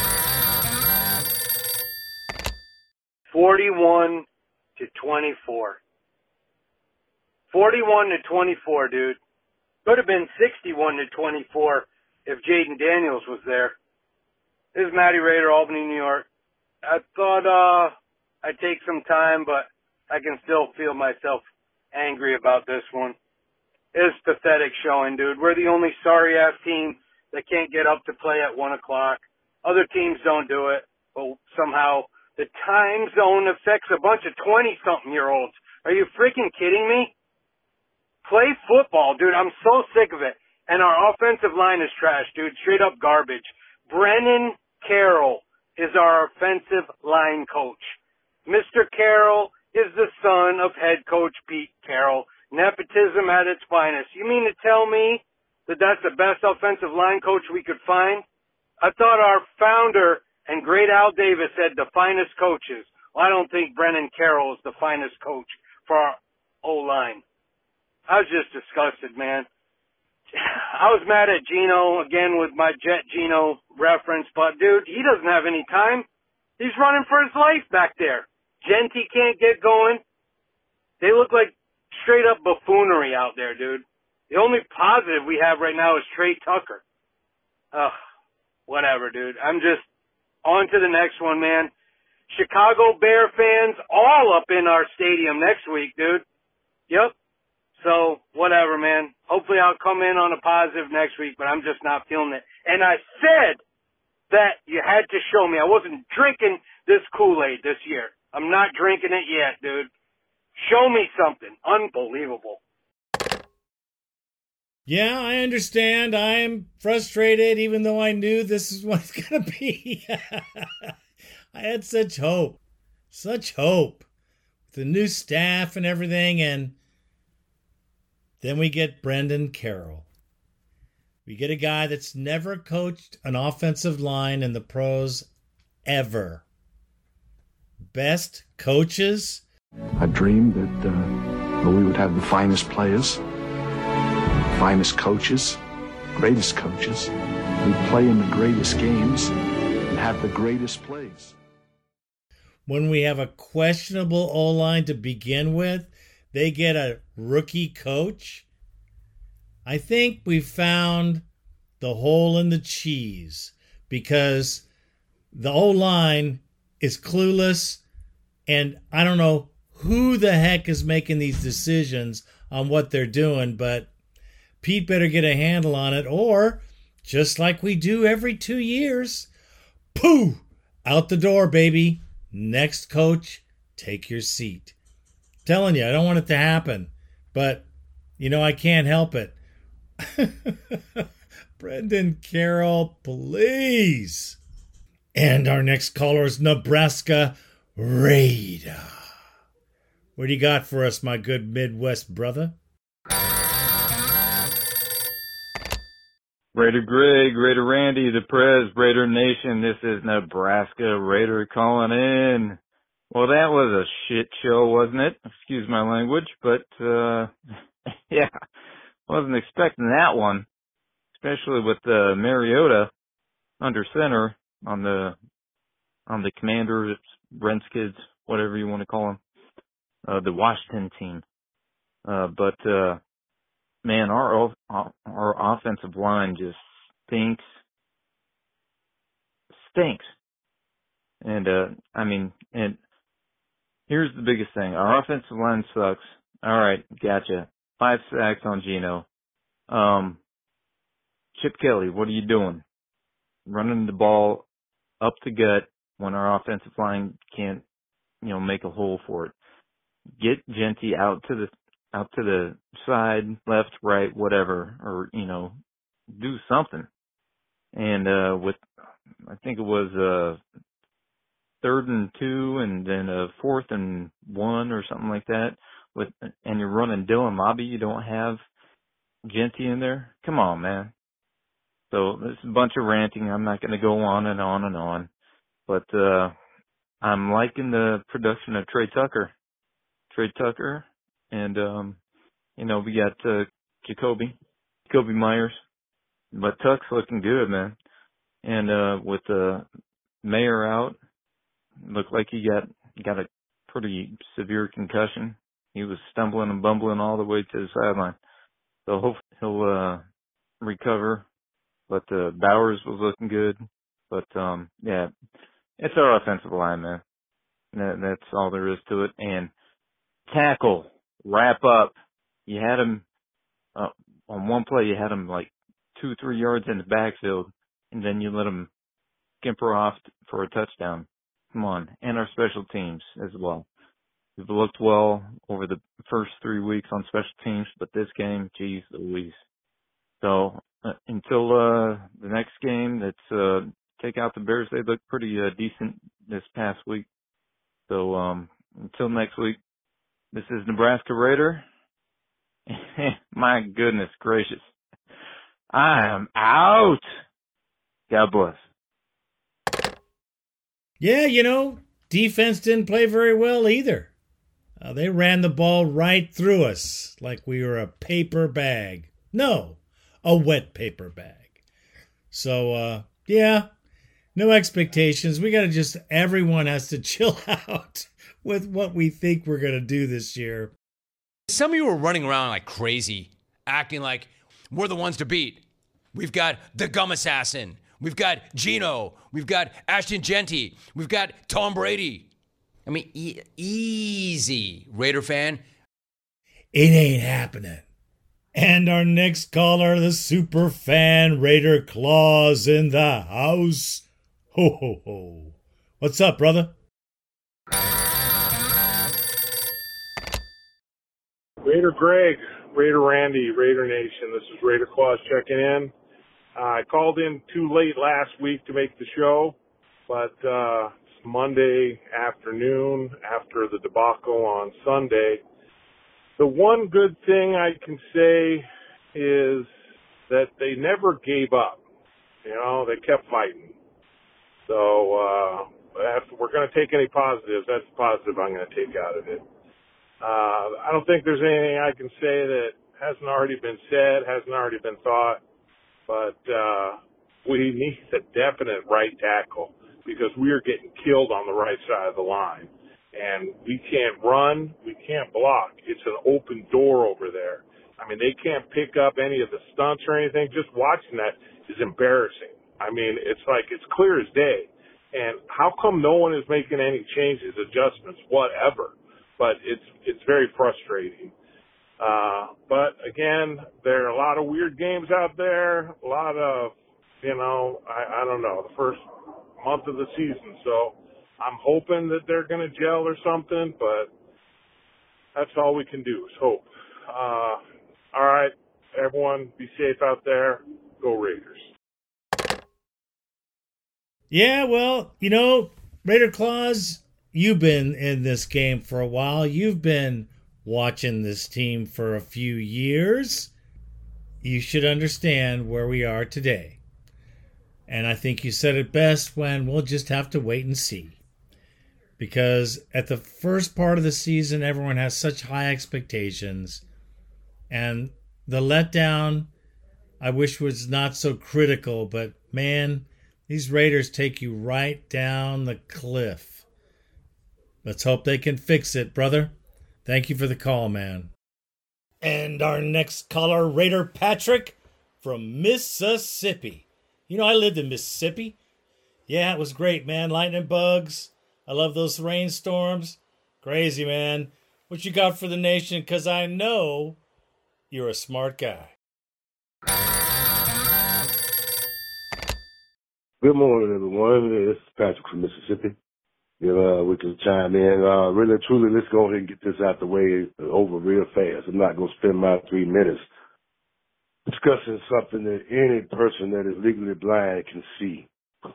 forty-one to twenty-four. forty-one to twenty-four, dude. Could have been sixty-one to twenty-four if Jaden Daniels was there. This is Matty Raider, Albany, New York. I thought uh, I'd take some time, but I can still feel myself angry about this one. It's pathetic showing, dude. We're the only sorry-ass team that can't get up to play at one o'clock. Other teams don't do it, but somehow the time zone affects a bunch of twenty-something-year-olds. Are you freaking kidding me? Play football, dude. I'm so sick of it. And our offensive line is trash, dude. Straight up garbage. Brennan Carroll is our offensive line coach. Mister Carroll is the son of head coach Pete Carroll. Nepotism at its finest. You mean to tell me that that's the best offensive line coach we could find? I thought our founder and great Al Davis said the finest coaches. Well, I don't think Brennan Carroll is the finest coach for our O-line. I was just disgusted, man. I was mad at Gino, again, with my Jet Gino reference, but, dude, he doesn't have any time. He's running for his life back there. Jeanty can't get going. They look like straight-up buffoonery out there, dude. The only positive we have right now is Trey Tucker. Ugh, whatever, dude. I'm just on to the next one, man. Chicago Bear fans all up in our stadium next week, dude. Yep. So, whatever, man. Hopefully I'll come in on a positive next week, but I'm just not feeling it. And I said that you had to show me. I wasn't drinking this Kool-Aid this year. I'm not drinking it yet, dude. Show me something. Unbelievable. Yeah, I understand. I am frustrated, even though I knew this is what it's going to be. I had such hope. Such hope. With the new staff and everything, and then we get Brendan Carroll. We get a guy that's never coached an offensive line in the pros ever. Best coaches? I dreamed that uh, we would have the finest players, finest coaches, greatest coaches. We'd play in the greatest games and have the greatest plays. When we have a questionable O-line to begin with, they get a rookie coach? I think we found the hole in the cheese because the O-line is clueless, and I don't know who the heck is making these decisions on what they're doing, but Pete better get a handle on it, or just like we do every two years, pooh, out the door, baby. Next coach, take your seat. Telling you, I don't want it to happen, but, you know, I can't help it. Brendan Carroll, please. And our next caller is Nebraska Raider. What do you got for us, my good Midwest brother? Raider Greg, Raider Randy, the Prez, Raider Nation. This is Nebraska Raider calling in. Well, that was a shit show, wasn't it? Excuse my language, but, uh, yeah, wasn't expecting that one, especially with, uh, Mariota under center on the, on the Commanders, Brent's kids, whatever you want to call them, uh, the Washington team. Uh, but, uh, man, our, our offensive line just stinks, stinks. And, uh, I mean, and here's the biggest thing. Our offensive line sucks. All right, gotcha. Five sacks on Geno. Um, Chip Kelly, what are you doing? Running the ball up the gut when our offensive line can't, you know, make a hole for it. Get Genty out to the out to the side, left, right, whatever, or, you know, do something. And uh with, I think it was uh third and two and then a fourth and one or something like that, with, and you're running Dylan Lobby, you don't have Genty in there? Come on, man. So this is a bunch of ranting. I'm not going to go on and on and on. But uh I'm liking the production of Trey Tucker. Trey Tucker. And, um, you know, we got uh, Jacoby, Jacoby Myers. But Tuck's looking good, man. And uh, with uh, Mayer out, looked like he got got a pretty severe concussion. He was stumbling and bumbling all the way to the sideline. So hopefully he'll uh, recover. But uh, Bowers was looking good. But, um, yeah, it's our offensive line, man. That, that's all there is to it. And tackle. Wrap up. You had him, uh, on one play, you had him like two, three yards in the backfield, and then you let him skimper off for a touchdown. Come on. And our special teams as well. We've looked well over the first three weeks on special teams, but this game, geez Louise. So, uh, until, uh, the next game, that's, uh, take out the Bears. They look pretty, uh, decent this past week. So, um, until next week. This is Nebraska Raider. My goodness gracious. I am out. God bless. Yeah, you know, defense didn't play very well either. Uh, they ran the ball right through us like we were a paper bag. No, a wet paper bag. So, uh, yeah, no expectations. We got to just, everyone has to chill out with what we think we're going to do this year. Some of you are running around like crazy, acting like we're the ones to beat. We've got the Gum Assassin. We've got Geno. We've got Ashton Genty. We've got Tom Brady. I mean, e- easy, Raider fan. It ain't happening. And our next caller, the super fan Raider Claus in the house. Ho, ho, ho. What's up, brother? Raider Greg, Raider Randy, Raider Nation. This is Raider Claus checking in. Uh, I called in too late last week to make the show, but uh, it's Monday afternoon after the debacle on Sunday. The one good thing I can say is that they never gave up. You know, they kept fighting. So uh, if we're going to take any positives, that's the positive I'm going to take out of it. Uh, I don't think there's anything I can say that hasn't already been said, hasn't already been thought, but uh, we need a definite right tackle because we are getting killed on the right side of the line. And we can't run, we can't block. It's an open door over there. I mean, they can't pick up any of the stunts or anything. Just watching that is embarrassing. I mean, it's like it's clear as day. And how come no one is making any changes, adjustments, whatever? But it's it's very frustrating. Uh, but again, there are a lot of weird games out there. A lot of, you know, I, I don't know, the first month of the season. So I'm hoping that they're going to gel or something, but that's all we can do is hope. Uh, all right, everyone, be safe out there. Go Raiders. Yeah, well, you know, Raider Claus, you've been in this game for a while. You've been watching this team for a few years. You should understand where we are today. And I think you said it best when we'll just have to wait and see. Because at the first part of the season, everyone has such high expectations. And the letdown, I wish was not so critical, but man, these Raiders take you right down the cliff. Let's hope they can fix it, brother. Thank you for the call, man. And our next caller, Raider Patrick from Mississippi. You know, I lived in Mississippi. Yeah, it was great, man. Lightning bugs. I love those rainstorms. Crazy, man. What you got for the nation? Because I know you're a smart guy. Good morning, everyone. This is Patrick from Mississippi. You know, we can chime in. Uh, really, truly, let's go ahead and get this out the way over real fast. I'm not going to spend my three minutes discussing something that any person that is legally blind can see.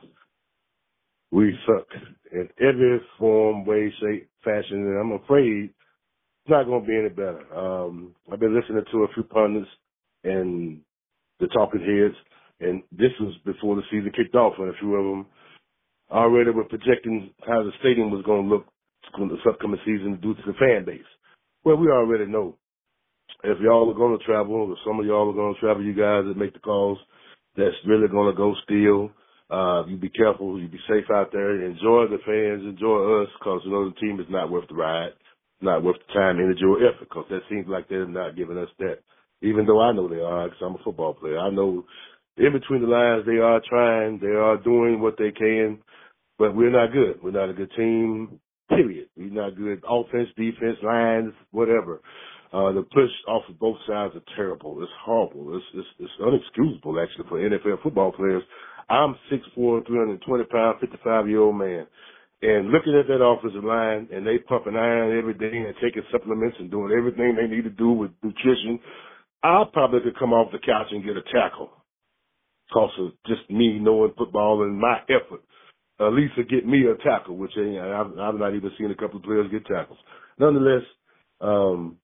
We suck in every form, way, shape, fashion, and I'm afraid it's not going to be any better. Um, I've been listening to a few pundits and the talking heads, and this was before the season kicked off, and a few of them already were projecting how the stadium was going to look this upcoming season due to the fan base. Well, we already know. If y'all are going to travel, or some of y'all are going to travel, you guys that make the calls, that's really going to go still. Uh, you be careful. You be safe out there. Enjoy the fans. Enjoy us, because, you know, the team is not worth the ride, not worth the time, energy, or effort, because that seems like they're not giving us that. Even though I know they are, because I'm a football player. I know in between the lines they are trying. They are doing what they can, but we're not good. We're not a good team, period. We're not good offense, defense, lines, whatever. Uh, the push off of both sides are terrible. It's horrible. It's, it's, it's unexcusable, actually, for N F L football players. I'm six foot four, three hundred twenty pound, fifty-five-year-old man. And looking at that offensive line, and they pumping iron every day and taking supplements and doing everything they need to do with nutrition, I probably could come off the couch and get a tackle because of just me knowing football and my effort. At least to get me a tackle, which ain't, I've, I've not even seen a couple of players get tackles. Nonetheless, um,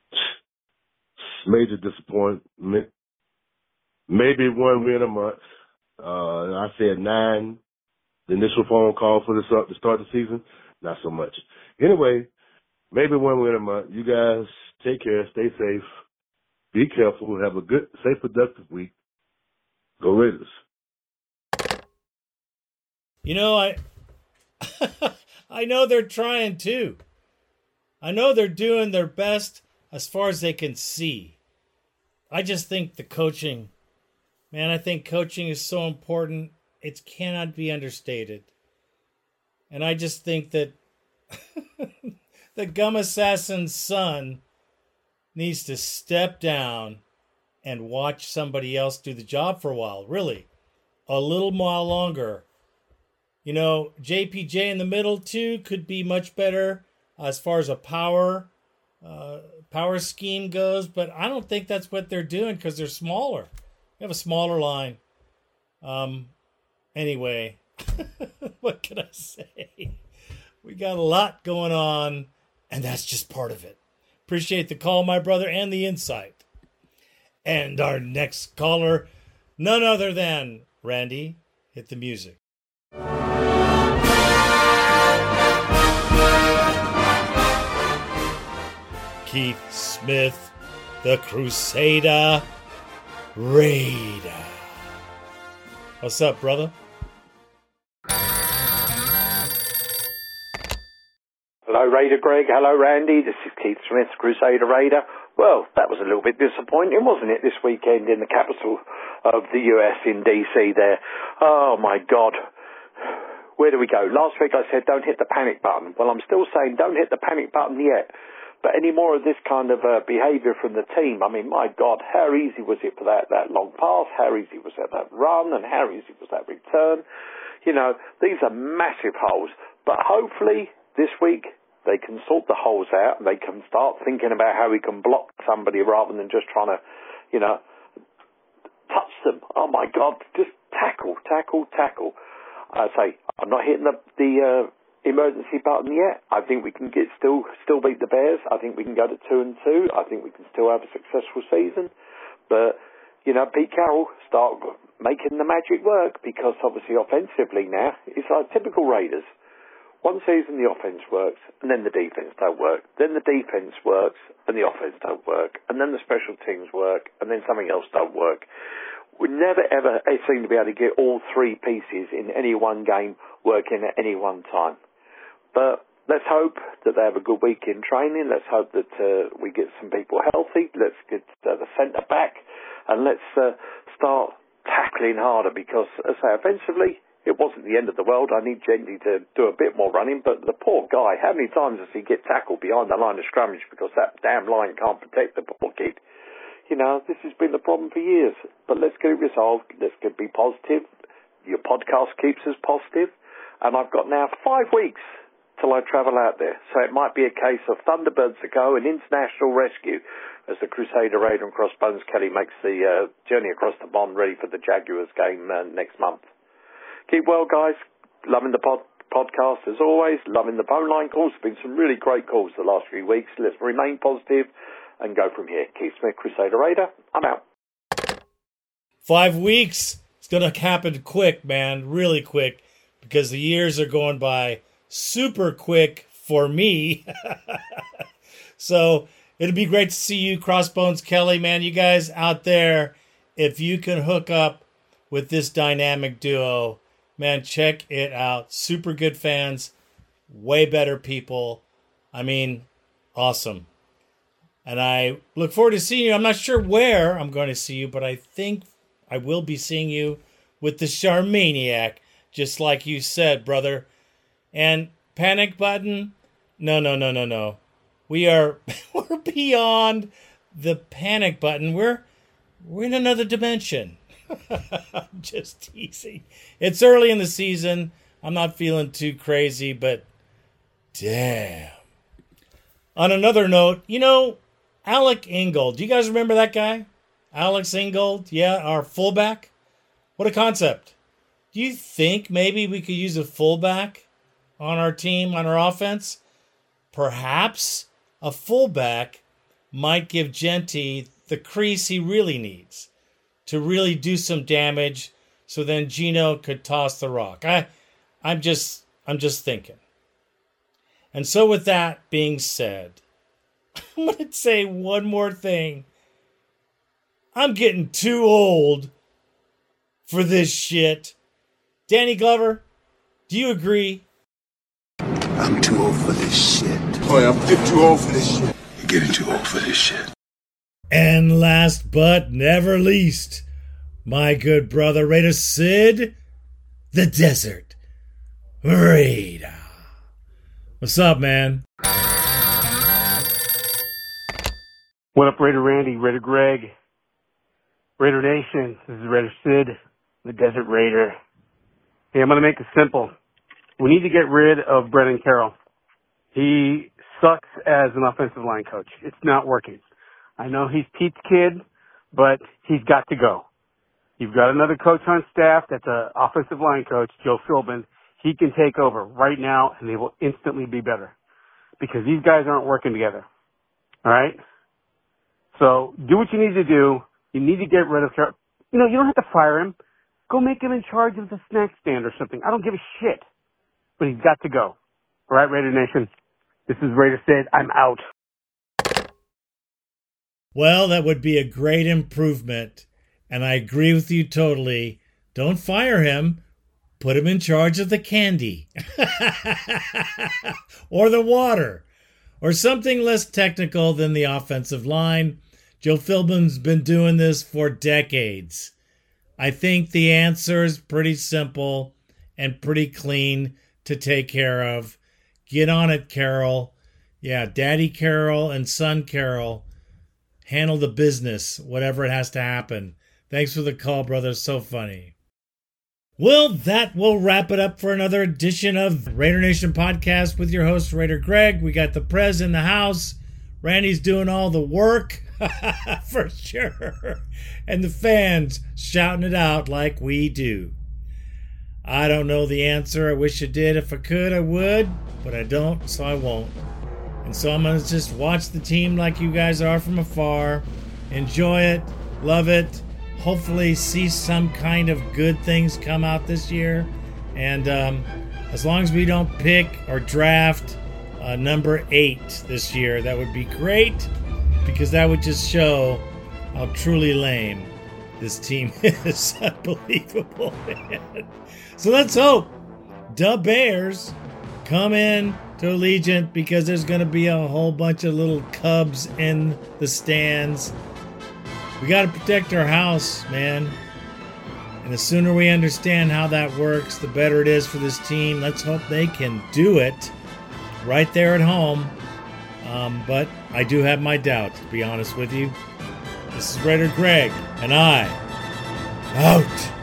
major disappointment. Maybe one win a month. Uh, I said nine. The initial phone call for this up to start the season, not so much. Anyway, maybe one win a month. You guys take care, stay safe, be careful, have a good, safe, productive week. Go Raiders. You know, I I know they're trying too. I know they're doing their best as far as they can see. I just think the coaching, man, I think coaching is so important. It cannot be understated. And I just think that the gum assassin's son needs to step down and watch somebody else do the job for a while. Really, a little while longer. You know, J P J in the middle, too, could be much better as far as a power uh, power scheme goes. But I don't think that's what they're doing because they're smaller. They have a smaller line. Um. Anyway, what can I say? We got a lot going on, and that's just part of it. Appreciate the call, my brother, and the insight. And our next caller, none other than Randy. Hit the music. Keith Smith, the Crusader Raider. What's up, brother? Hello, Hello, Raider Greg. Hello, Randy. This is Keith Smith, Crusader Raider. Well, that was a little bit disappointing, wasn't it, this weekend in the capital of the U S in D C there. Oh, my God. Where do we go? Last week I said don't hit the panic button. Well, I'm still saying don't hit the panic button yet. But any more of this kind of uh, behaviour from the team, I mean, my God, how easy was it for that, that long pass? How easy was that, that run? And how easy was that return? You know, these are massive holes. But hopefully this week they can sort the holes out and they can start thinking about how we can block somebody rather than just trying to, you know, touch them. Oh, my God, just tackle, tackle, tackle. I say, I'm not hitting the, the uh, emergency button yet. I think we can get still still beat the Bears. I think we can go to two and two. I think we can still have a successful season. But, you know, Pete Carroll, start making the magic work because obviously offensively now, it's like typical Raiders. One season the offense works and then the defense don't work. Then the defense works and the offense don't work. And then the special teams work and then something else don't work. We never, ever seem to be able to get all three pieces in any one game working at any one time. But let's hope that they have a good week in training. Let's hope that uh, we get some people healthy. Let's get uh, the centre back. And let's uh, start tackling harder because, as I say, offensively, it wasn't the end of the world. I need Genty to do a bit more running. But the poor guy, how many times does he get tackled behind the line of scrummage because that damn line can't protect the poor kid? You know, this has been the problem for years. But let's get it resolved. Let's get be positive. Your podcast keeps us positive. And I've got now five weeks till I travel out there. So it might be a case of Thunderbirds to go and international rescue as the Crusader Raider and Crossbones Kelly makes the uh, journey across the pond ready for the Jaguars game uh, next month. Keep well, guys. Loving the pod- podcast as always. Loving the phone line calls. There's been some really great calls the last few weeks. Let's remain positive and go from here. Keith Smith, Crusader Raider. I'm out. Five weeks. It's going to happen quick, man. Really quick. Because the years are going by super quick for me. So it'll be great to see you, Crossbones Kelly, man. You guys out there, if you can hook up with this dynamic duo, man, check it out. Super good fans. Way better people. I mean, awesome. And I look forward to seeing you. I'm not sure where I'm going to see you, but I think I will be seeing you with the Charmaniac, just like you said, brother. And panic button? No, no, no, no, no. We are we're beyond the panic button. We're we're in another dimension. I'm just teasing. It's early in the season. I'm not feeling too crazy, but damn. On another note, you know, Alec Ingold. Do you guys remember that guy? Alex Ingold? Yeah, our fullback. What a concept. Do you think maybe we could use a fullback on our team, on our offense? Perhaps a fullback might give Genty the crease he really needs to really do some damage so then Geno could toss the rock. I, I'm just, I'm just thinking. And so with that being said, I'm going to say one more thing. I'm getting too old for this shit. Danny Glover, do you agree? I'm too old for this shit. Boy, I'm getting too old for this shit. You're getting too old for this shit. And last but never least, my good brother Raider Sid, the Desert Raider. What's up, man? What up, Raider Randy, Raider Greg, Raider Nation? This is Raider Sid, the Desert Raider. Hey, I'm going to make it simple. We need to get rid of Brennan Carroll. He sucks as an offensive line coach. It's not working. I know he's Pete's kid, but he's got to go. You've got another coach on staff that's an offensive line coach, Joe Philbin. He can take over right now, and they will instantly be better because these guys aren't working together. All right? So do what you need to do. You need to get rid of Carroll. You know, you don't have to fire him. Go make him in charge of the snack stand or something. I don't give a shit. But he's got to go. All right, Raider Nation? This is Raider Sid. I'm out. Well, that would be a great improvement. And I agree with you totally. Don't fire him. put him in charge of the candy or the water or something less technical than the offensive line. Joe Philbin's been doing this for decades. I think the answer is pretty simple and pretty clean to take care of. Get on it, Carroll. Yeah, Daddy Carroll and Son Carroll. Handle the business, whatever it has to happen. Thanks for the call, brother. So funny. Well, that will wrap it up for another edition of Raider Nation Podcast with your host, Raider Greg. We got the Prez in the house. Randy's doing all the work, for sure. And the fans shouting it out like we do. I don't know the answer. I wish I did. If I could, I would. But I don't, so I won't. And so I'm going to just watch the team like you guys are from afar. Enjoy it. Love it. Hopefully see some kind of good things come out this year. And um, as long as we don't pick or draft uh, number eight this year, that would be great, because that would just show how truly lame this team is. Unbelievable, man. So let's hope the Bears come in to Allegiant, because there's going to be a whole bunch of little cubs in the stands. We got to protect our house, man. And the sooner we understand how that works, the better it is for this team. Let's hope they can do it right there at home. Um, but I do have my doubts, to be honest with you. This is Raider Greg, and I, out.